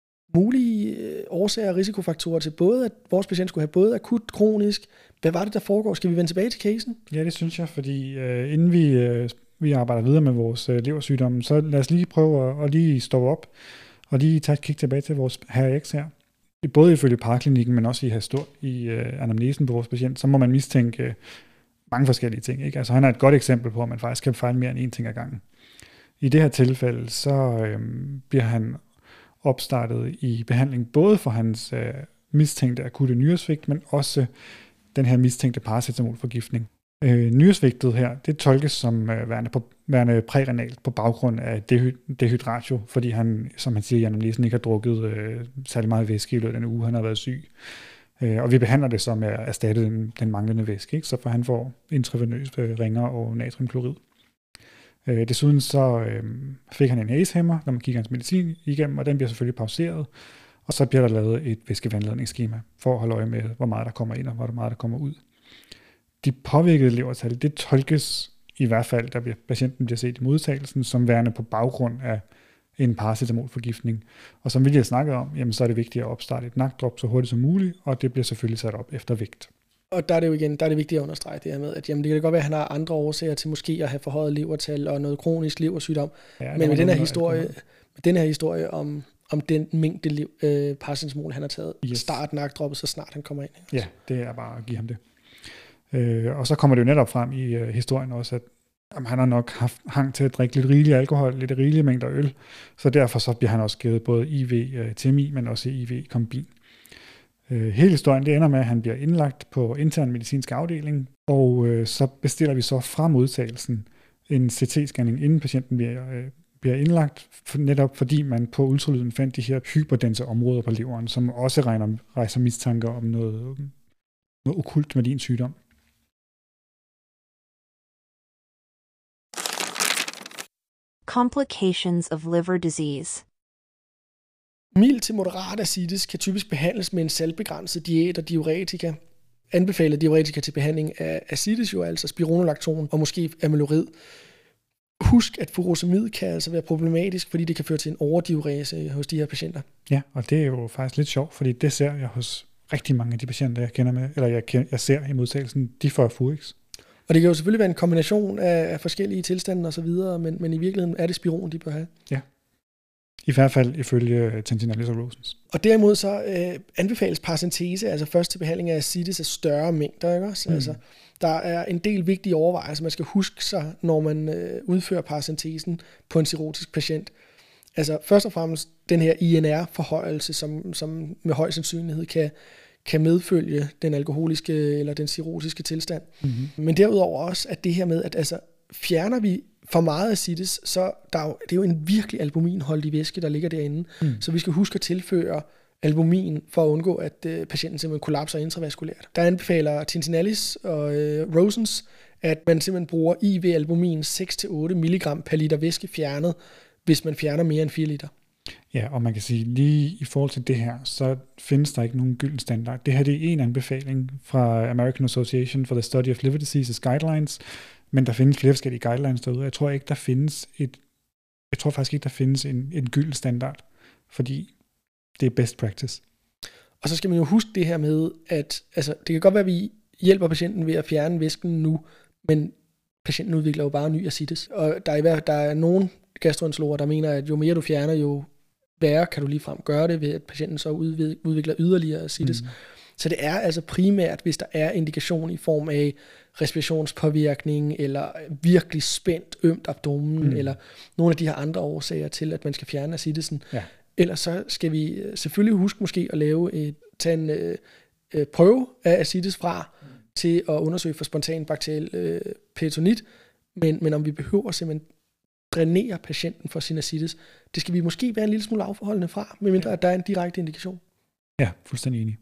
mulige årsager og risikofaktorer til både, at vores patient skulle have både akut, kronisk. Hvad var det, der foregår? Skal vi vende tilbage til casen? Ja, det synes jeg, fordi inden vi arbejder videre med vores leversygdomme, så lad os lige prøve at lige stoppe op og lige tage et kig tilbage til vores HRX her. Både ifølge paraklinikken, men også i anamnesen på vores patient, så må man mistænke mange forskellige ting. Ikke? Altså han er et godt eksempel på, at man faktisk kan fejle mere end én ting ad gangen. I det her tilfælde, så bliver han opstartet i behandling både for hans mistænkte akutte nyresvigt, men også den her mistænkte paracetamolforgiftning. Nyresvigtet her, det tolkes som værende prærenalt på baggrund af dehydratio, fordi han, som han siger i anamnesen, ikke har drukket særlig meget væske i løbet af den uge, han har været syg. Og vi behandler det som at erstatte den manglende væske, ikke? Så for han får intravenøs ringer og natriumklorid. Desuden så fik han en ACE-hæmmer, når man kigger hans medicin igennem, og den bliver selvfølgelig pauseret, og så bliver der lavet et væskevandladningsskema for at holde øje med, hvor meget der kommer ind og hvor meget der kommer ud. De påvirkede levertal, det tolkes i hvert fald, da patienten bliver set i modtagelsen, som værende på baggrund af en paracetamolforgiftning. Og som vi lige har snakket om, jamen, så er det vigtigt at opstarte et nakdrop så hurtigt som muligt, og det bliver selvfølgelig sat op efter vægt. Og der er det jo igen, der er det vigtigt at understrege det her med, at jamen, det kan godt være, at han har andre årsager til måske at have forhøjet levertal og noget kronisk leversygdom. Ja, men med den her historie om den mængde paracetamol, han har taget, start nakdroppet, så snart han kommer ind. Ja, det er bare at give ham det. Og så kommer det jo netop frem i historien også, at han har nok haft hang til at drikke lidt rigelig alkohol, lidt rigelige mængder øl, så derfor så bliver han også givet både IV-TMI, men også IV-kombin. Hele historien det ender med, at han bliver indlagt på intern medicinsk afdeling, og så bestiller vi så fra modtagelsen en CT-scanning, inden patienten bliver indlagt, netop fordi man på ultralyden fandt de her hyperdense områder på leveren, som også rejser mistanker om noget okkult med din sygdom. Complications of liver disease. Mild til moderat ascites kan typisk behandles med en saltbegrænset diæt og diuretika. Anbefalet diuretika til behandling af ascites jo altså spironolakton og måske amyloid. Husk, at furosemid kan altså være problematisk, fordi det kan føre til en overdiurese hos de her patienter. Ja, og det er jo faktisk lidt sjovt, fordi det ser jeg hos rigtig mange af de patienter, jeg kender med, eller jeg ser i modtagelsen, de får Furix. Og det kan jo selvfølgelig være en kombination af forskellige tilstande og så videre, men i virkeligheden er det spiron, de bør have. Ja. I hvert fald ifølge Tintinalis og Rosens. Og derimod så anbefales paracentese, altså først til behandling af ascites af større mængder. Ikke også? Altså, der er en del vigtige overvejelser, man skal huske sig, når man udfører paracentesen på en cirrotisk patient. Altså først og fremmest den her INR-forhøjelse, som med høj sandsynlighed kan medfølge den alkoholiske eller den cirrosiske tilstand. Mm-hmm. Men derudover også, at det her med, at altså, fjerner vi for meget ascites, så det er jo en virkelig albuminholdig væske, der ligger derinde. Så vi skal huske at tilføre albumin for at undgå, at patienten simpelthen kollapser intravaskulært. Der anbefaler Tintinalis og Rosens, at man simpelthen bruger IV-albumin 6-8 mg per liter væske fjernet, hvis man fjerner mere end 4 liter. Ja, og man kan sige, lige i forhold til det her, så findes der ikke nogen gylden standard. Det her det er en anbefaling fra American Association for the Study of Liver Diseases Guidelines, men der findes flere forskellige guidelines derude. Jeg tror faktisk ikke, der findes en gylden standard, fordi det er best practice. Og så skal man jo huske det her med, at altså, det kan godt være, at vi hjælper patienten ved at fjerne væsken nu, men patienten udvikler jo bare ny ascites. Og der er nogle gastroenterologer, der mener, at jo mere du fjerner, jo værre kan du ligefrem gøre det, ved at patienten så udvikler yderligere ascites. Så det er altså primært, hvis der er indikation i form af respirationspåvirkning, eller virkelig spændt, ømt abdomen, eller nogle af de her andre årsager til, at man skal fjerne ascitesen. Ja. Ellers så skal vi selvfølgelig huske måske at tage en prøve af ascites fra, til at undersøge for spontan bakteriel peritonit, men om vi behøver simpelthen drænere patienten for sin ascites, det skal vi måske være en lille smule afforholdende fra, medmindre at der er en direkte indikation. Ja, fuldstændig enig.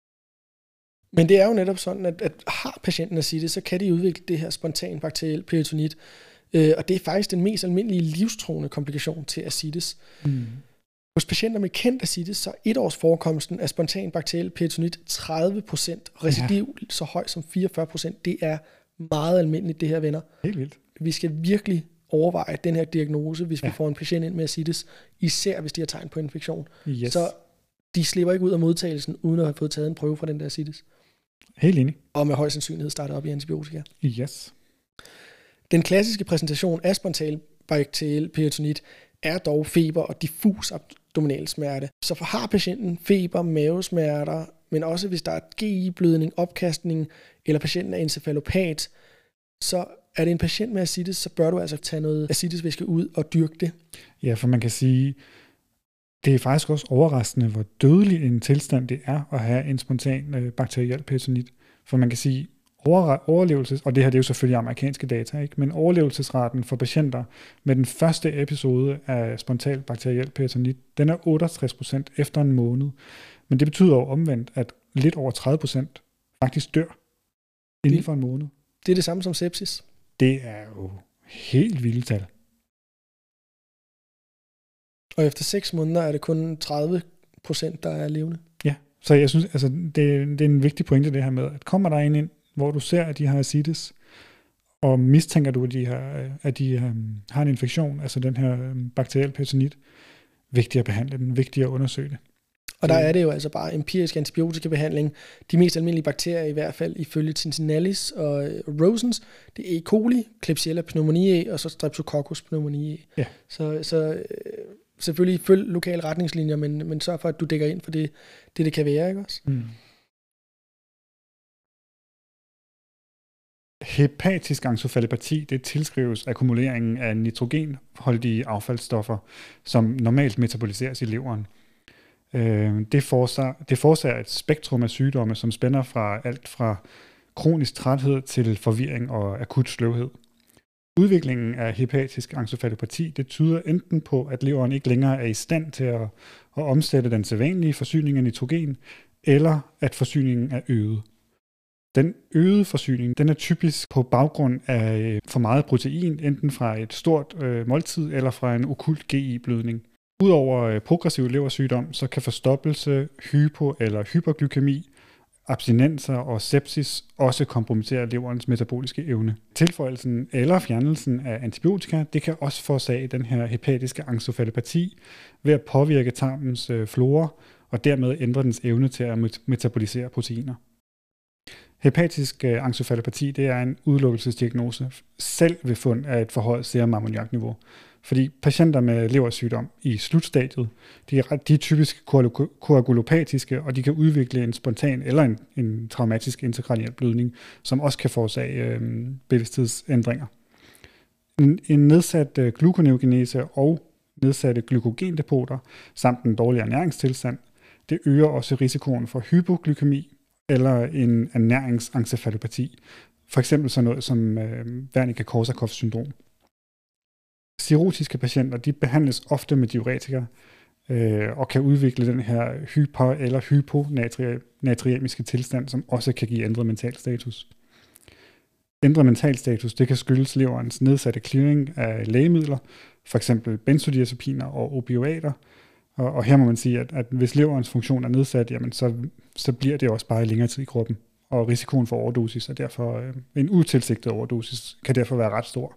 Men det er jo netop sådan, at har patienten ascites, så kan de udvikle det her spontan bakteriel peritonit, og det er faktisk den mest almindelige livstruende komplikation til ascites. Hos patienter med kendt ascites, så er 1 års forekomsten af spontan bakteriel peritonit 30%, og recidiv så høj som 44%. Det er meget almindeligt, det her, venner. Helt vildt. Vi skal virkelig overveje den her diagnose, hvis vi får en patient ind med ascites, især hvis de har tegn på infektion. Yes. Så de slipper ikke ud af modtagelsen, uden at have fået taget en prøve fra den der ascites. Helt enig. Og med høj sandsynlighed starter op i antibiotika. Yes. Den klassiske præsentation af spontan bakteriel peritonit er dog feber og diffus abdominal smerte. Så har patienten feber, mavesmerter, men også hvis der er GI-blødning, opkastning, eller patienten er encefalopat, så er det en patient med ascites, så bør du altså tage noget ascitesvæske ud og dyrke det. Ja, for man kan sige, det er faktisk også overraskende, hvor dødelig en tilstand det er at have en spontan bakteriel peritonit. For man kan sige, overlevelses, og det her det er jo selvfølgelig amerikanske data, ikke? Men overlevelsesraten for patienter med den første episode af spontan bakteriel peritonit, den er 68% efter en måned. Men det betyder jo omvendt, at lidt over 30% faktisk dør inden for en måned. Det er det samme som sepsis. Det er jo helt vildt tal. Og efter 6 måneder er det kun 30%, der er levende. Ja, så jeg synes, altså, det er en vigtig pointe det her med, at kommer der en ind, hvor du ser, at de har ascites, og mistænker du, at de har en infektion, altså den her bakteriel peritonit, vigtigt at behandle den, vigtigt at undersøge det. Og der er det jo altså bare empirisk antibiotikabehandling. De mest almindelige bakterier, i hvert fald ifølge Cincinnatus og Rosens, det er E. coli, Klebsiella pneumoniae og så Streptococcus pneumoniae. Ja. Så selvfølgelig følg lokale retningslinjer, men sørg for, at du dækker ind for det kan være, ikke også? Mm. Hepatisk encefalopati, det tilskrives akkumuleringen af nitrogenholdige affaldsstoffer, som normalt metaboliseres i leveren. Det forårsager et spektrum af sygdomme, som spænder fra alt fra kronisk træthed til forvirring og akut sløvhed. Udviklingen af hepatisk encefalopati, det tyder enten på, at leveren ikke længere er i stand til at omsætte den sædvanlige forsyning af nitrogen, eller at forsyningen er øget. Den øgede forsyning, den er typisk på baggrund af for meget protein, enten fra et stort måltid eller fra en okkult GI-blødning. Udover progressiv leversygdom, så kan forstoppelse, hypo- eller hyperglykemi, abstinenser og sepsis også kompromittere leverens metaboliske evne. Tilføjelsen eller fjernelsen af antibiotika, det kan også forårsage den her hepatiske encefalopati ved at påvirke tarmens flora og dermed ændre dens evne til at metabolisere proteiner. Hepatisk encefalopati, det er en udelukkelsesdiagnose selv ved fund af et forhøjet serum ammoniakniveau. Fordi patienter med leversygdom i slutstadiet, de er typisk koagulopatiske, og de kan udvikle en spontan eller en traumatisk intrakraniel blødning, som også kan forårsage bevidsthedsændringer. En nedsat gluconeogenese og nedsatte glykogendepoter samt en dårlig ernæringstilstand, det øger også risikoen for hypoglykemi eller en ernæringsencefalopati, for eksempel sådan noget som Wernicke-Korsakoff syndrom. Cirrotiske patienter, de behandles ofte med diuretika og kan udvikle den her hyper- eller hyponatriemiske tilstand, som også kan give ændret mentalstatus. Ændret mentalstatus, det kan skyldes leverens nedsatte clearing af lægemidler, for eksempel benzodiazepiner og opioider. Og her må man sige, at hvis leverens funktion er nedsat, jamen så bliver det også bare i længere tid i kroppen. Og risikoen for overdosis er derfor, en utilsigtet overdosis, kan derfor være ret stor.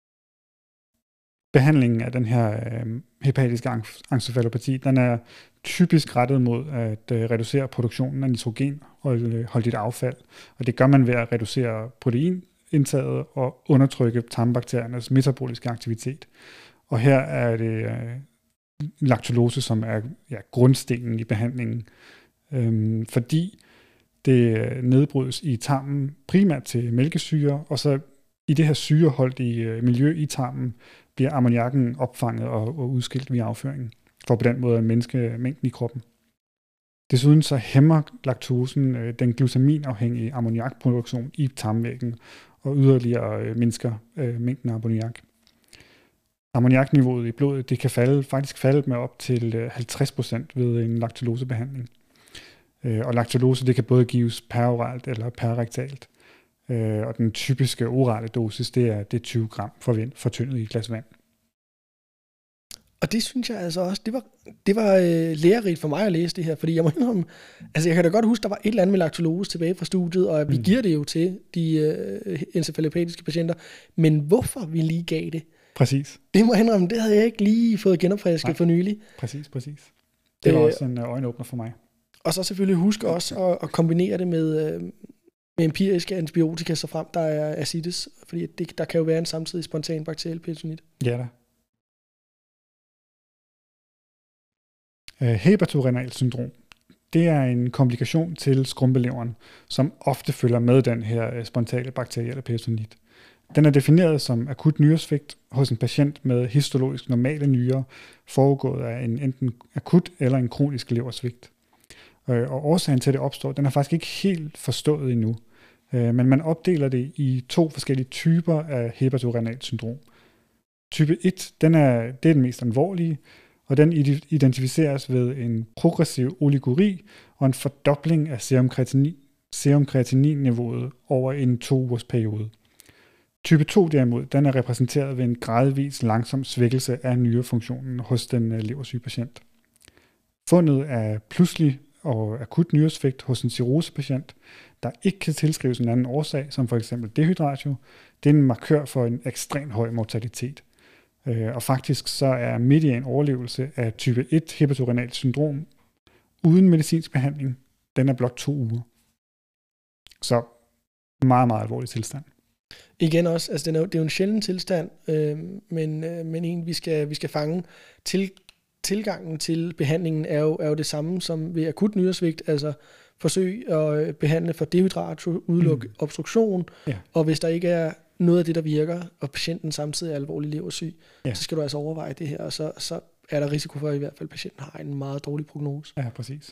Behandlingen af den her hepatiske encefalopati, den er typisk rettet mod at reducere produktionen af nitrogen og holdigt affald. Og det gør man ved at reducere proteinindtaget og undertrykke tarmbakteriernes metaboliske aktivitet. Og her er det laktulose, som er grundstenen i behandlingen, fordi det nedbrydes i tarmen primært til mælkesyre, og så i det her syreholdige miljø i tarmen bliver ammoniakken opfanget og udskilt via afføringen, for på den måde at mindske mængden i kroppen. Desuden så hæmmer laktosen den glutaminafhængige ammoniakproduktion i tarmvæggen, og yderligere mindsker mængden af ammoniak. Ammoniakniveauet i blodet, det kan faktisk falde med op til 50% ved en laktulosebehandling. Og laktulose, det kan både gives peroralt eller perrektalt. Og den typiske orale dosis, det er 20 gram fortyndet i et glas vand. Og det synes jeg altså også, det var lærerigt for mig at læse det her, fordi jeg må indrømme, altså jeg kan da godt huske, der var et eller andet med laktulose tilbage fra studiet, og vi giver det jo til de encefalopatiske patienter, men hvorfor vi lige gav det? Præcis. Det må jeg indrømme, det havde jeg ikke lige fået genopfrisket for nylig. Præcis. Det var også en øjenåbner for mig. Og så selvfølgelig huske også at kombinere det med empiriske antibiotika, så frem der er ascites, fordi der kan jo være en samtidig spontan bakteriel peritonit. Ja da. Hepatorenal syndrom, det er en komplikation til skrumpeleveren, som ofte følger med den her spontane bakterielle peritonit. Den er defineret som akut nyresvigt hos en patient med histologisk normale nyrer, foregået af en enten akut eller en kronisk leversvigt. Og årsagen til, at det opstår, den er faktisk ikke helt forstået endnu. Men man opdeler det i 2 forskellige typer af hepatorenal syndrom. Type 1, det er den mest alvorlige, og den identificeres ved en progressiv oliguri og en fordobling af serumkreatininniveauet over en 2-ugers periode. Type 2 derimod, den er repræsenteret ved en gradvis langsom svækkelse af nyrefunktionen hos den leversyge patient. Fundet af pludselig og akut nyresvigt hos en cirrhosepatient, der ikke kan tilskrives en anden årsag, som for eksempel dehydratio, det er en markør for en ekstremt høj mortalitet. Og faktisk så er median overlevelse af type 1 hepatorenal syndrom uden medicinsk behandling, den er blot 2 uger. Så meget, meget alvorlig tilstand. Igen også, altså det er jo en sjælden tilstand, men en vi skal fange. Tilgangen til behandlingen er jo det samme som ved akut nyresvigt, altså forsøg at behandle for dehydratio, udelukke obstruktion, og hvis der ikke er noget af det, der virker, og patienten samtidig er alvorlig leversyg, så skal du altså overveje det her, og så er der risiko for, at i hvert fald patienten har en meget dårlig prognose. Ja, præcis.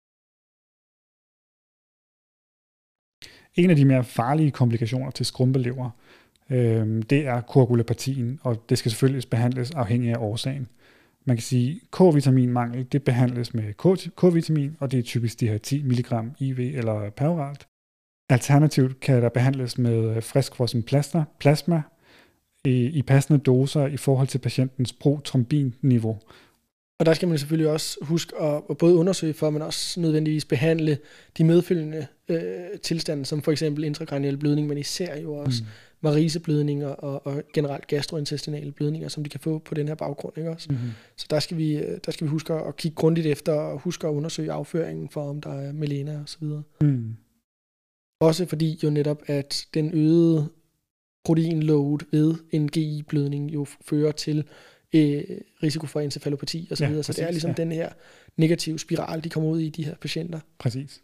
En af de mere farlige komplikationer til skrumpelever, det er koagulopatien, og det skal selvfølgelig behandles afhængig af årsagen. Man kan sige, K-vitaminmangel, det behandles med K-vitamin, og det er typisk de her 10 mg IV eller peroralt. Alternativt kan der behandles med friskfrossen plasma i passende doser i forhold til patientens protrombin-niveau. Og der skal man selvfølgelig også huske at både undersøge for, men også nødvendigvis behandle de medfølgende tilstande, som for eksempel intrakraniel blødning, men især jo også variceblødninger og generelt gastrointestinale blødninger, som de kan få på den her baggrund. Ikke også? Mm-hmm. Så der skal vi huske at kigge grundigt efter og huske at undersøge afføringen for, om der er melena og så videre. Mm. Også fordi jo netop, at den øgede proteinload ved en GI-blødning jo fører til risiko for encefalopati og så videre. Så det er ligesom den her negative spiral, de kommer ud i de her patienter. Præcis.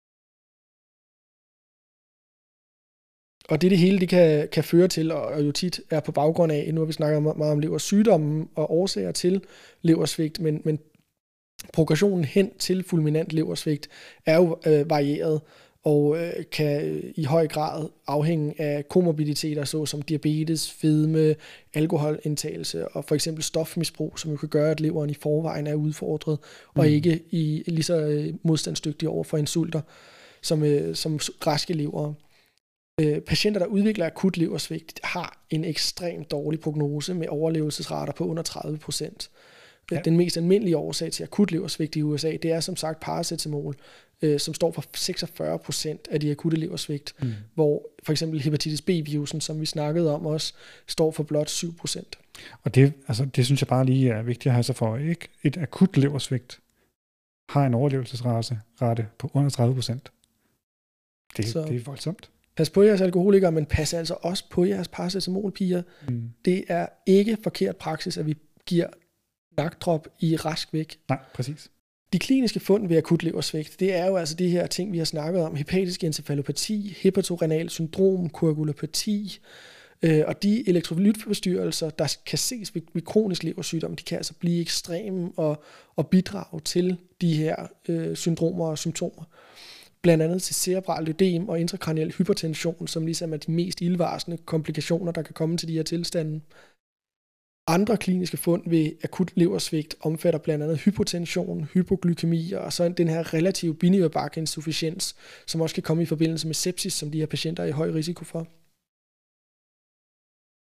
Og det hele det kan føre til, og jo tit er på baggrund af, nu har vi snakket meget om leversygdommen og årsager til leversvigt, men progressionen hen til fulminant leversvigt er jo varieret, og kan i høj grad afhænge af komorbiditeter, såsom diabetes, fedme, alkoholindtagelse og for eksempel stofmisbrug, som jo kan gøre, at leveren i forvejen er udfordret, og ikke lige så modstandsdygtig over for insulter, som græske levere. Patienter, der udvikler akut leversvigt, har en ekstremt dårlig prognose med overlevelsesrater på under 30%. Ja. Den mest almindelige årsag til akut leversvigt i USA, det er som sagt paracetamol, som står for 46% af de akutte leversvigt, hvor for eksempel hepatitis B-virusen, som vi snakkede om også, står for blot 7%. Og det synes jeg bare lige er vigtigt at have sig for, ikke? Et akut leversvigt har en overlevelsesrate på under 30%. Det er voldsomt. Pas på jeres alkoholikere, men pas altså også på jeres paracetamolpiger. Det er ikke forkert praksis, at vi giver nakdrop i rask væk. Nej, præcis. De kliniske fund ved akut leversvigt, det er jo altså de her ting, vi har snakket om. Hepatisk encefalopati, hepatorenal syndrom, koagulopati, og de elektrolytforstyrrelser, der kan ses ved kronisk leversygdom, de kan altså blive ekstreme og bidrage til de her syndromer og symptomer. Blandt andet til cerebral ødem og intrakraniel hypertension, som ligesom er de mest ildevarslende komplikationer, der kan komme til de her tilstande. Andre kliniske fund ved akut leversvigt omfatter blandt andet hypotension, hypoglykemi og så den her relative binyrbarkinsufficiens, som også kan komme i forbindelse med sepsis, som de her patienter er i høj risiko for.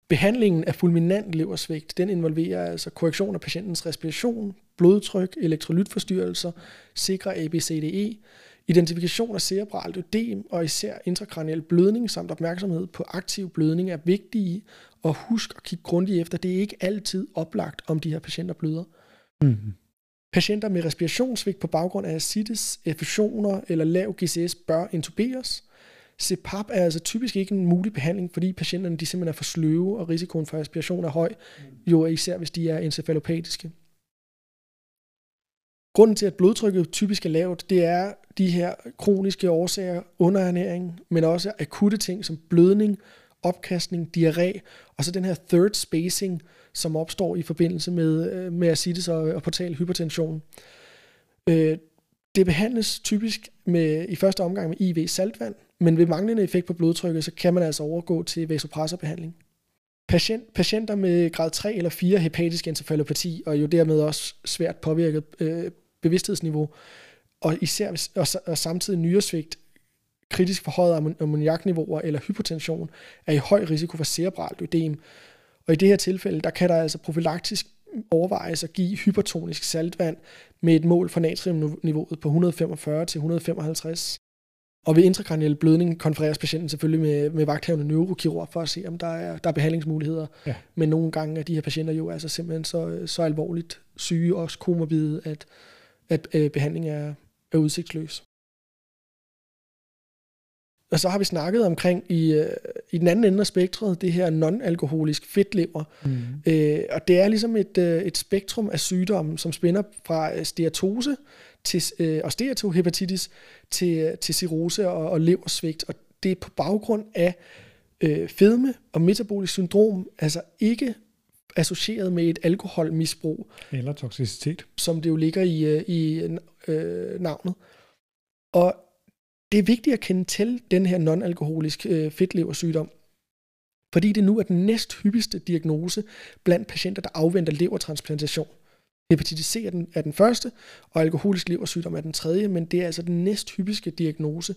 Behandlingen af fulminant leversvigt, den involverer altså korrektion af patientens respiration, blodtryk, elektrolytforstyrrelser, sikre ABCDE, identifikation af cerebralt ødem og især intrakraniel blødning samt opmærksomhed på aktiv blødning er vigtige, og husk at kigge grundigt efter. Det er ikke altid oplagt, om de her patienter bløder. Mm-hmm. Patienter med respirationssvigt på baggrund af ascites, effusioner eller lav GCS bør intuberes. CPAP er altså typisk ikke en mulig behandling, fordi patienterne de simpelthen er for sløve, og risikoen for aspiration er høj, jo især hvis de er encefalopatiske. Grunden til, at blodtrykket typisk er lavt, det er de her kroniske årsager, underernæring, men også akutte ting som blødning, opkastning, diarré, og så den her third spacing, som opstår i forbindelse med ascites og portal hypertension. Det behandles typisk i første omgang med IV-saltvand, men ved manglende effekt på blodtrykket, så kan man altså overgå til vasopressorbehandling. Patienter med grad 3 eller 4 hepatisk encefalopati, og jo dermed også svært påvirket bevidsthedsniveau, og samtidig nyresvigt, kritisk forhøjet ammoniakniveauer eller hypotension, er i høj risiko for cerebralt ødem. Og i det her tilfælde, der kan der altså profylaktisk overvejes at give hypertonisk saltvand med et mål for natriumniveauet på 145 til 155. Og ved intrakraniel blødning konfereres patienten selvfølgelig med vagthavende neurokirurg for at se, om der er behandlingsmuligheder. Ja. Men nogle gange er de her patienter jo altså simpelthen så alvorligt syge, også komorbide, at behandling er udsigtsløs. Og så har vi snakket omkring i den anden ende af spektret, det her non-alkoholisk fedtlever. Og det er ligesom et spektrum af sygdomme, som spænder fra steatose og steatohepatitis til cirrhose og leversvigt. Og det er på baggrund af fedme og metabolisk syndrom, altså ikke associeret med et alkoholmisbrug. Eller toksicitet. Som det jo ligger i navnet. Og det er vigtigt at kende til den her non-alkoholisk fedtleversygdom, fordi det nu er den næsthyppigste diagnose blandt patienter, der afventer levertransplantation. Hepatitis C er den første, og alkoholisk leversygdom er den tredje, men det er altså den næsthyppigste diagnose.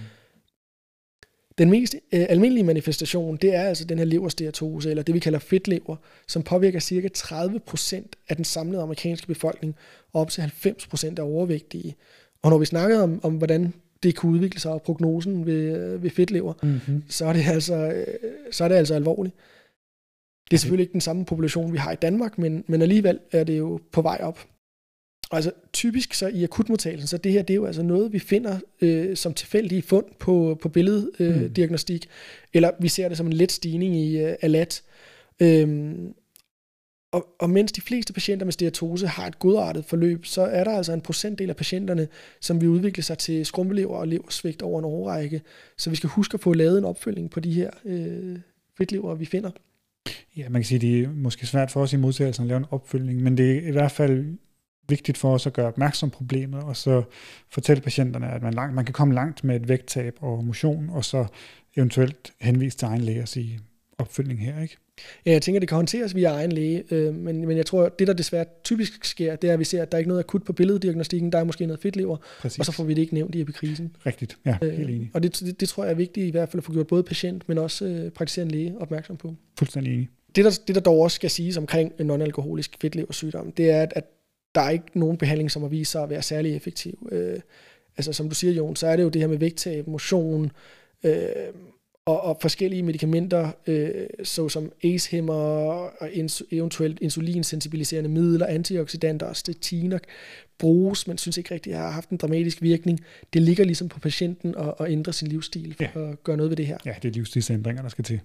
Den mest almindelige manifestation, det er altså den her leversteatose, eller det vi kalder fedtlever, som påvirker ca. 30% af den samlede amerikanske befolkning, og op til 90% er overvægtige. Og når vi snakker om hvordan det kunne udvikle sig, og prognosen ved fedtlever, så er det altså alvorligt. Det er selvfølgelig ikke den samme population, vi har i Danmark, men alligevel er det jo på vej op. Altså typisk så i akutmodtagelsen, så det her, det er jo altså noget, vi finder som tilfældige fund på billeddiagnostik, eller vi ser det som en let stigning i ALAT. Og mens de fleste patienter med steatose har et godartet forløb, så er der altså en procentdel af patienterne, som vil udvikle sig til skrumpelever og leversvigt over en årrække. Så vi skal huske at få lavet en opfølging på de her fedtlever, vi finder. Ja, man kan sige, det er måske svært for os i modtagelsen at lave en opfølging, men det er i hvert fald vigtigt for os at gøre opmærksom på problemet, og så fortælle patienterne, at man kan komme langt med et vægttab og motion, og så eventuelt henvise til egen læge og sige opfølging her, ikke? Ja, jeg tænker, det kan håndteres via egen læge, men jeg tror, det der desværre typisk sker, det er, at vi ser, at der er ikke noget akut på billeddiagnostikken, der er måske noget fedtlever, og så får vi det ikke nævnt i epikrisen. Rigtigt, ja, helt enig. Og det tror jeg er vigtigt i hvert fald at få gjort både patient, men også praktiserende læge opmærksom på. Fuldstændig enig. Det der dog også skal siges omkring en non-alkoholisk fedtleversygdom, det er, at der er ikke nogen behandling, som har vist sig at være særlig effektiv. Altså som du siger, Jon, så er det jo det her med vægttab, motion, og forskellige medicamenter, såsom ACE-hæmmer og eventuelt insulinsensibiliserende midler, antioxidanter og statiner bruges, men synes ikke rigtig, at har haft en dramatisk virkning. Det ligger ligesom på patienten at ændre sin livsstil for at gøre noget ved det her. Ja, det er livsstilsændringer, der skal til.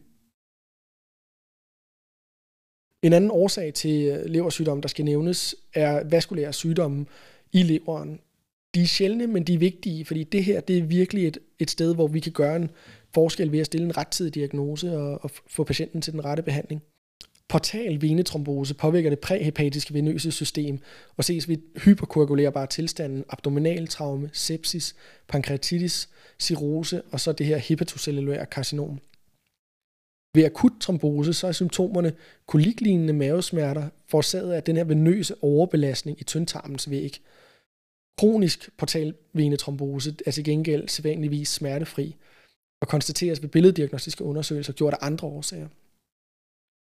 En anden årsag til leversygdomme, der skal nævnes, er vaskulære sygdomme i leveren. De er sjældne, men de er vigtige, fordi det her, det er virkelig et sted, hvor vi kan gøre en forskel ved at stille en rettidig diagnose og få patienten til den rette behandling. Portal venetrombose påvirker det præhepatiske venøse system og ses ved hyperkoagulerbare tilstande, abdominaltraume, sepsis, pankreatitis, cirrhose og så det her hepatocellulære karcinom. Ved akut trombose så er symptomerne koliklignende mavesmerter forårsaget af den her venøse overbelastning i tyndtarmens væg. Kronisk portalvenetrombose er til gengæld sædvanligvis smertefri og konstateres ved billeddiagnostiske undersøgelser gjort af andre årsager.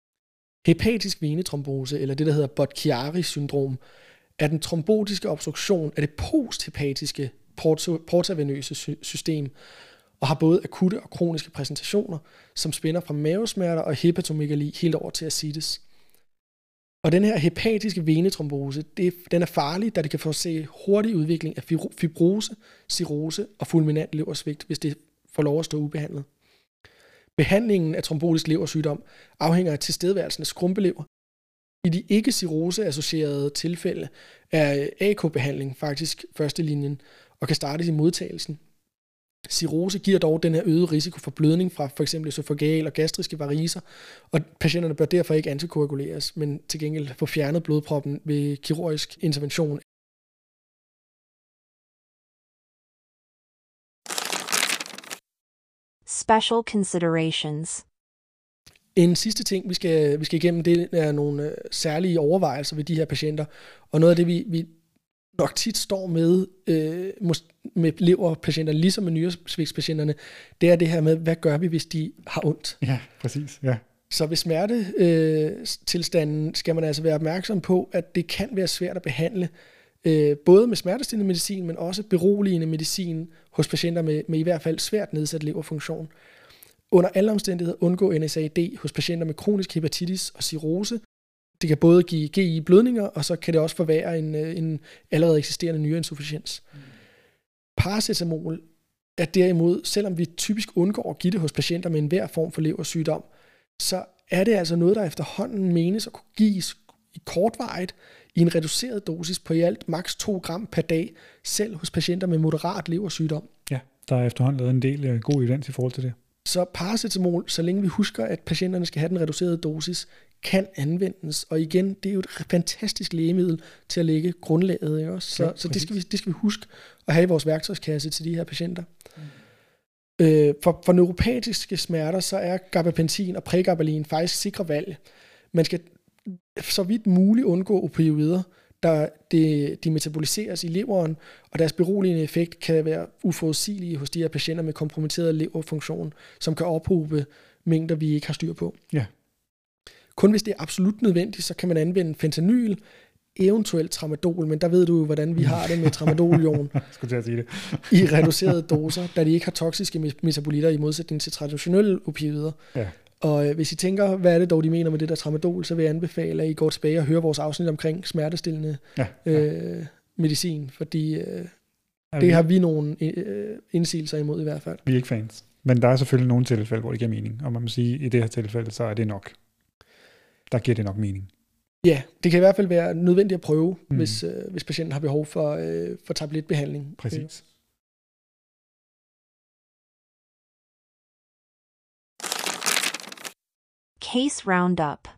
Hepatisk venetrombose, eller det, der hedder Budd-Chiari-syndrom, er den trombotiske obstruktion af det posthepatiske portavenøse system, og har både akutte og kroniske præsentationer, som spænder fra mavesmerter og hepatomegali helt over til ascites. Og den her hepatiske venetrombose, den er farlig, da det kan forårsage hurtig udvikling af fibrose, cirrhose og fulminant leversvigt, hvis det får lov at stå ubehandlet. Behandlingen af trombotisk leversygdom afhænger af tilstedeværelsen af skrumpelever. I de ikke-cirrhose-associerede tilfælde er AK-behandling faktisk første linjen og kan startes i modtagelsen. Cirrhose giver dog den her øgede risiko for blødning fra f.eks. øsofageal og gastriske varicer, og patienterne bør derfor ikke antikoaguleres, men til gengæld få fjernet blodproppen ved kirurgisk intervention. Special considerations. En sidste ting, vi skal igennem, det er nogle særlige overvejelser ved de her patienter, og noget af det, vi nok tit står med leverpatienter, ligesom med nyresvigtspatienterne, det er det her med, hvad gør vi, hvis de har ondt? Ja, præcis. Ja. Så ved smertetilstanden skal man altså være opmærksom på, at det kan være svært at behandle, både med smertestillende medicin, men også beroligende medicin hos patienter med i hvert fald svært nedsat leverfunktion. Under alle omstændigheder undgå NSAID hos patienter med kronisk hepatitis og cirrhose. Det kan både give GI-blødninger, og så kan det også forværre en allerede eksisterende nyreinsuficiens. Paracetamol er derimod, selvom vi typisk undgår at give det hos patienter med enhver form for leversygdom, så er det altså noget, der efterhånden menes at kunne gives i kortvarigt i en reduceret dosis på i alt maks 2 gram per dag, selv hos patienter med moderat leversygdom. Ja, der er efterhånden lavet en del god evidens i forhold til det. Så paracetamol, så længe vi husker, at patienterne skal have den reducerede dosis, kan anvendes. Og igen, det er jo et fantastisk lægemiddel til at lægge grundlaget. Ikke også? Så det skal vi huske at have i vores værktøjskasse til de her patienter. For neuropatiske smerter, så er gabapentin og pregabalin faktisk sikre valg. Man skal så vidt muligt undgå opioider, der de metaboliseres i leveren, og deres beroligende effekt kan være uforudsigelige hos de her patienter med kompromitteret leverfunktion, som kan ophobe mængder, vi ikke har styr på. Ja. Kun hvis det er absolut nødvendigt, så kan man anvende fentanyl, eventuelt tramadol, men der ved du jo, hvordan vi har det med tramadol-ion i reducerede doser, da de ikke har toksiske metabolitter i modsætning til traditionelle opioider. Ja. Og hvis I tænker, hvad er det dog, de mener med det der tramadol, så vil jeg anbefale, at I går tilbage og hører vores afsnit omkring smertestillende medicin, fordi det har vi nogle indsigelser imod i hvert fald. Vi er ikke fans. Men der er selvfølgelig nogle tilfælde, hvor det giver mening, og man må sige, at i det her tilfælde, så er det nok. Der giver det nok mening. Ja, det kan i hvert fald være nødvendigt at prøve, hvis patienten har behov for tabletbehandling. Præcis. Case Roundup.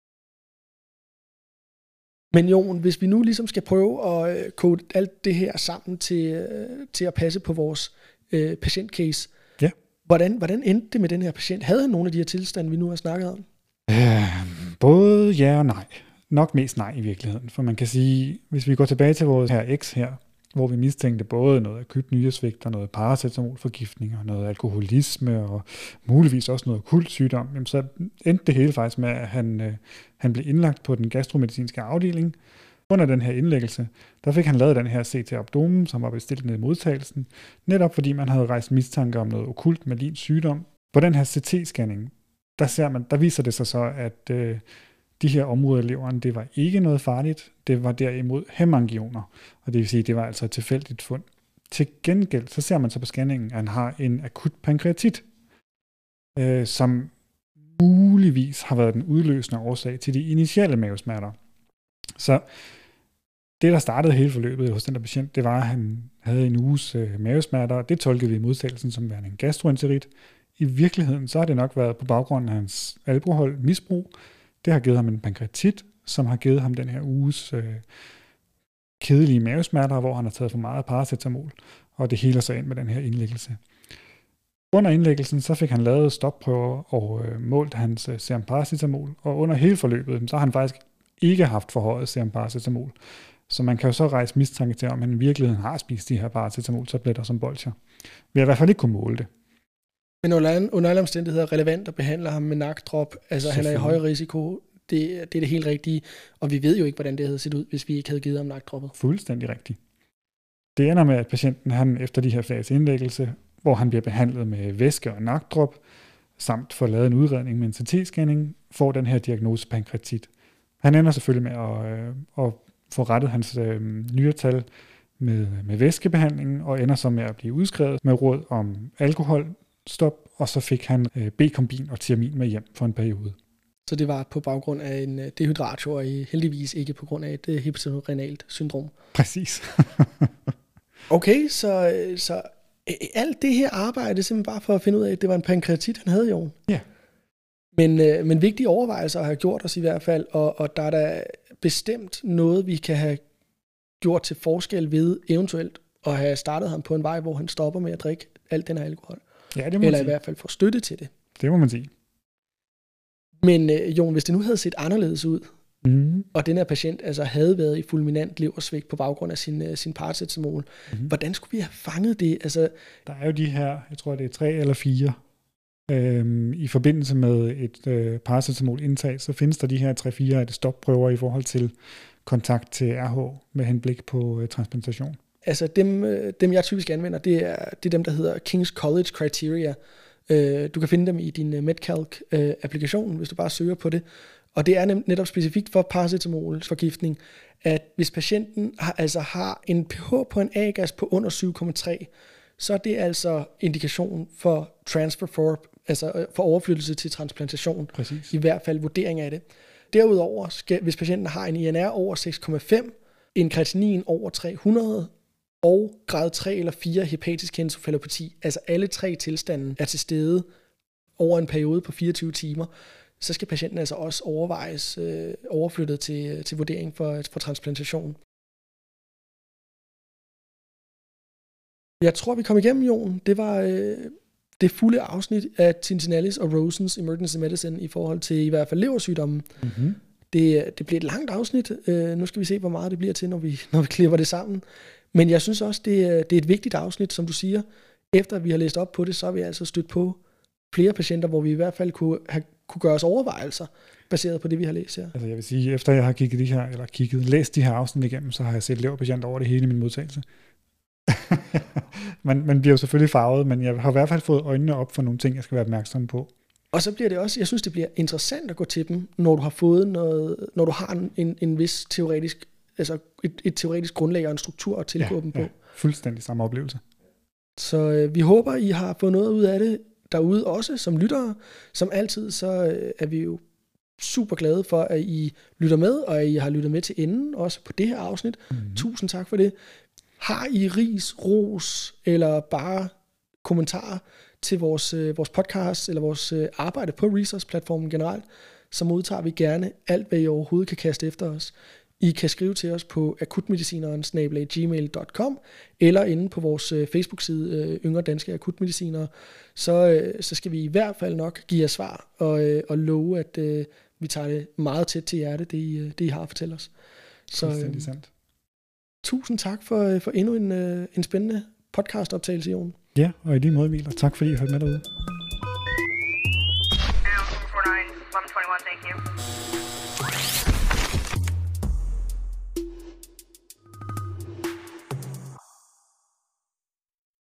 Men Jon, hvis vi nu ligesom skal prøve at kode alt det her sammen til at passe på vores patientcase, ja. Hvordan endte det med den her patient? Havde han nogle af de her tilstande, vi nu har snakket om? Både ja og nej. Nok mest nej i virkeligheden. For man kan sige, hvis vi går tilbage til vores her X her, hvor vi mistænkte både noget akut nyresvigt og noget paracetamolforgiftning og noget alkoholisme og muligvis også noget okkult sygdom, jamen så endte det hele faktisk med, at han blev indlagt på den gastromedicinske afdeling. Under den her indlæggelse, der fik han lavet den her CT abdomen, som var bestilt ned i modtagelsen, netop fordi man havde rejst mistanke om noget okkult malign sygdom. På den her CT-scanning, der viser det sig så, at de her områder i leveren, det var ikke noget farligt. Det var derimod hemangioner, og det vil sige, det var altså et tilfældigt fund. Til gengæld, så ser man så på scanningen, at han har en akut pankreatit, som muligvis har været den udløsende årsag til de initiale mavesmerter. Så det, der startede hele forløbet hos den der patient, det var, at han havde en uges mavesmerter, og det tolkede vi i modtagelsen som værende en gastroenterit. I virkeligheden, så har det nok været på baggrund af hans alkoholmisbrug. Det har givet ham en pankreatit, som har givet ham den her uges kedelige mavesmerter, hvor han har taget for meget paracetamol, og det heler sig ind med den her indlæggelse. Under indlæggelsen, så fik han lavet stopprøver og målt hans serum paracetamol, og under hele forløbet, så har han faktisk ikke haft forhøjet serum paracetamol. Så man kan jo så rejse mistanke til, om han i virkeligheden har spist de her paracetamoltabletter som bolcher. Vi har i hvert fald ikke kunne måle det. Men under alle omstændigheder relevant at behandle ham med nakdrop, altså han er i høj risiko. det er det helt rigtige, og vi ved jo ikke, hvordan det havde set ud, hvis vi ikke havde givet ham nakdroppet. Fuldstændig rigtigt. Det ender med, at patienten han efter de her faseindlæggelse, hvor han bliver behandlet med væske og nakdrop, samt får lavet en udredning med en CT-scanning, får den her diagnose pankreatit. Han ender selvfølgelig med at få rettet hans nyretal med væskebehandlingen, og ender så med at blive udskrevet med råd om alkoholstop, og så fik han B-kombin og tiamin med hjem for en periode. Så det var på baggrund af en dehydratio, og heldigvis ikke på grund af et hepatorenalt syndrom. Præcis. Okay, så alt det her arbejde, simpelthen bare for at finde ud af, at det var en pankreatit, han havde jo. Ja. Men vigtige overvejelser har gjort os i hvert fald, og der er da bestemt noget, vi kan have gjort til forskel ved eventuelt at have startet ham på en vej, hvor han stopper med at drikke alt den her alkohol. Ja, det må Eller man i hvert fald får støtte til det. Det må man sige. Men Jon, hvis det nu havde set anderledes ud, og den her patient altså havde været i fulminant leversvigt på baggrund af sin paracetamol, hvordan skulle vi have fanget det? Altså, der er jo de her, jeg tror det er 3 eller 4, i forbindelse med et paracetamol-indtag, så findes der de her 3-4 stopprøver i forhold til kontakt til RH med henblik på transplantation. Altså dem jeg typisk anvender, det er dem, der hedder King's College Criteria. Du kan finde dem i din MedCalc-applikation, hvis du bare søger på det. Og det er netop specifikt for paracetamolsforgiftning, at hvis patienten har en pH på en A-gas på under 7,3, så er det altså indikation for transfer for overflyttelse til transplantation. Præcis. I hvert fald vurdering af det. Derudover, hvis patienten har en INR over 6,5, en kreatinin over 300 og grad 3 eller 4 hepatisk encefalopati, altså alle 3 tilstande er til stede over en periode på 24 timer, så skal patienten altså også overvejes overflyttet til vurdering for transplantation. Jeg tror, vi kom igennem, Jon. Det var det fulde afsnit af Tintinallis og Rosens Emergency Medicine i forhold til i hvert fald leversygdommen. Mm-hmm. Det bliver et langt afsnit. Nu skal vi se, hvor meget det bliver til, når vi klipper det sammen. Men jeg synes også, det er et vigtigt afsnit, som du siger. Efter vi har læst op på det, så har vi altså stødt på flere patienter, hvor vi i hvert fald kunne gøre os overvejelser, baseret på det, vi har læst her. Altså jeg vil sige, efter jeg har læst de her afsnit igennem, så har jeg set leverpatienter over det hele i min modtagelse. man bliver jo selvfølgelig farvet, men jeg har i hvert fald fået øjnene op for nogle ting, jeg skal være opmærksom på. Og så bliver det også, jeg synes, det bliver interessant at gå til dem, når du har fået noget, når du har en vis teoretisk, altså et teoretisk grundlag og en struktur at tilgå dem på. Ja, fuldstændig samme oplevelse. Så vi håber, I har fået noget ud af det derude også, som lyttere. Som altid, så er vi jo super glade for, at I lytter med, og at I har lyttet med til enden, også på det her afsnit. Tusind tak for det. Har I ris, ros eller bare kommentarer til vores podcast eller vores arbejde på Resource-platformen generelt, så modtager vi gerne alt, hvad I overhovedet kan kaste efter os. I kan skrive til os på akutmedicineren@gmail.com eller inde på vores Facebook-side Yngre Danske Akutmedicinere. Så skal vi i hvert fald nok give jer svar og love, at vi tager det meget tæt til hjerte, det I har at fortælle os. Så tusind tak for endnu en spændende podcast-optagelse, Jon. Ja, og i lige måde, Emil, og tak fordi I hørte med derude. 49, 1121, thank you.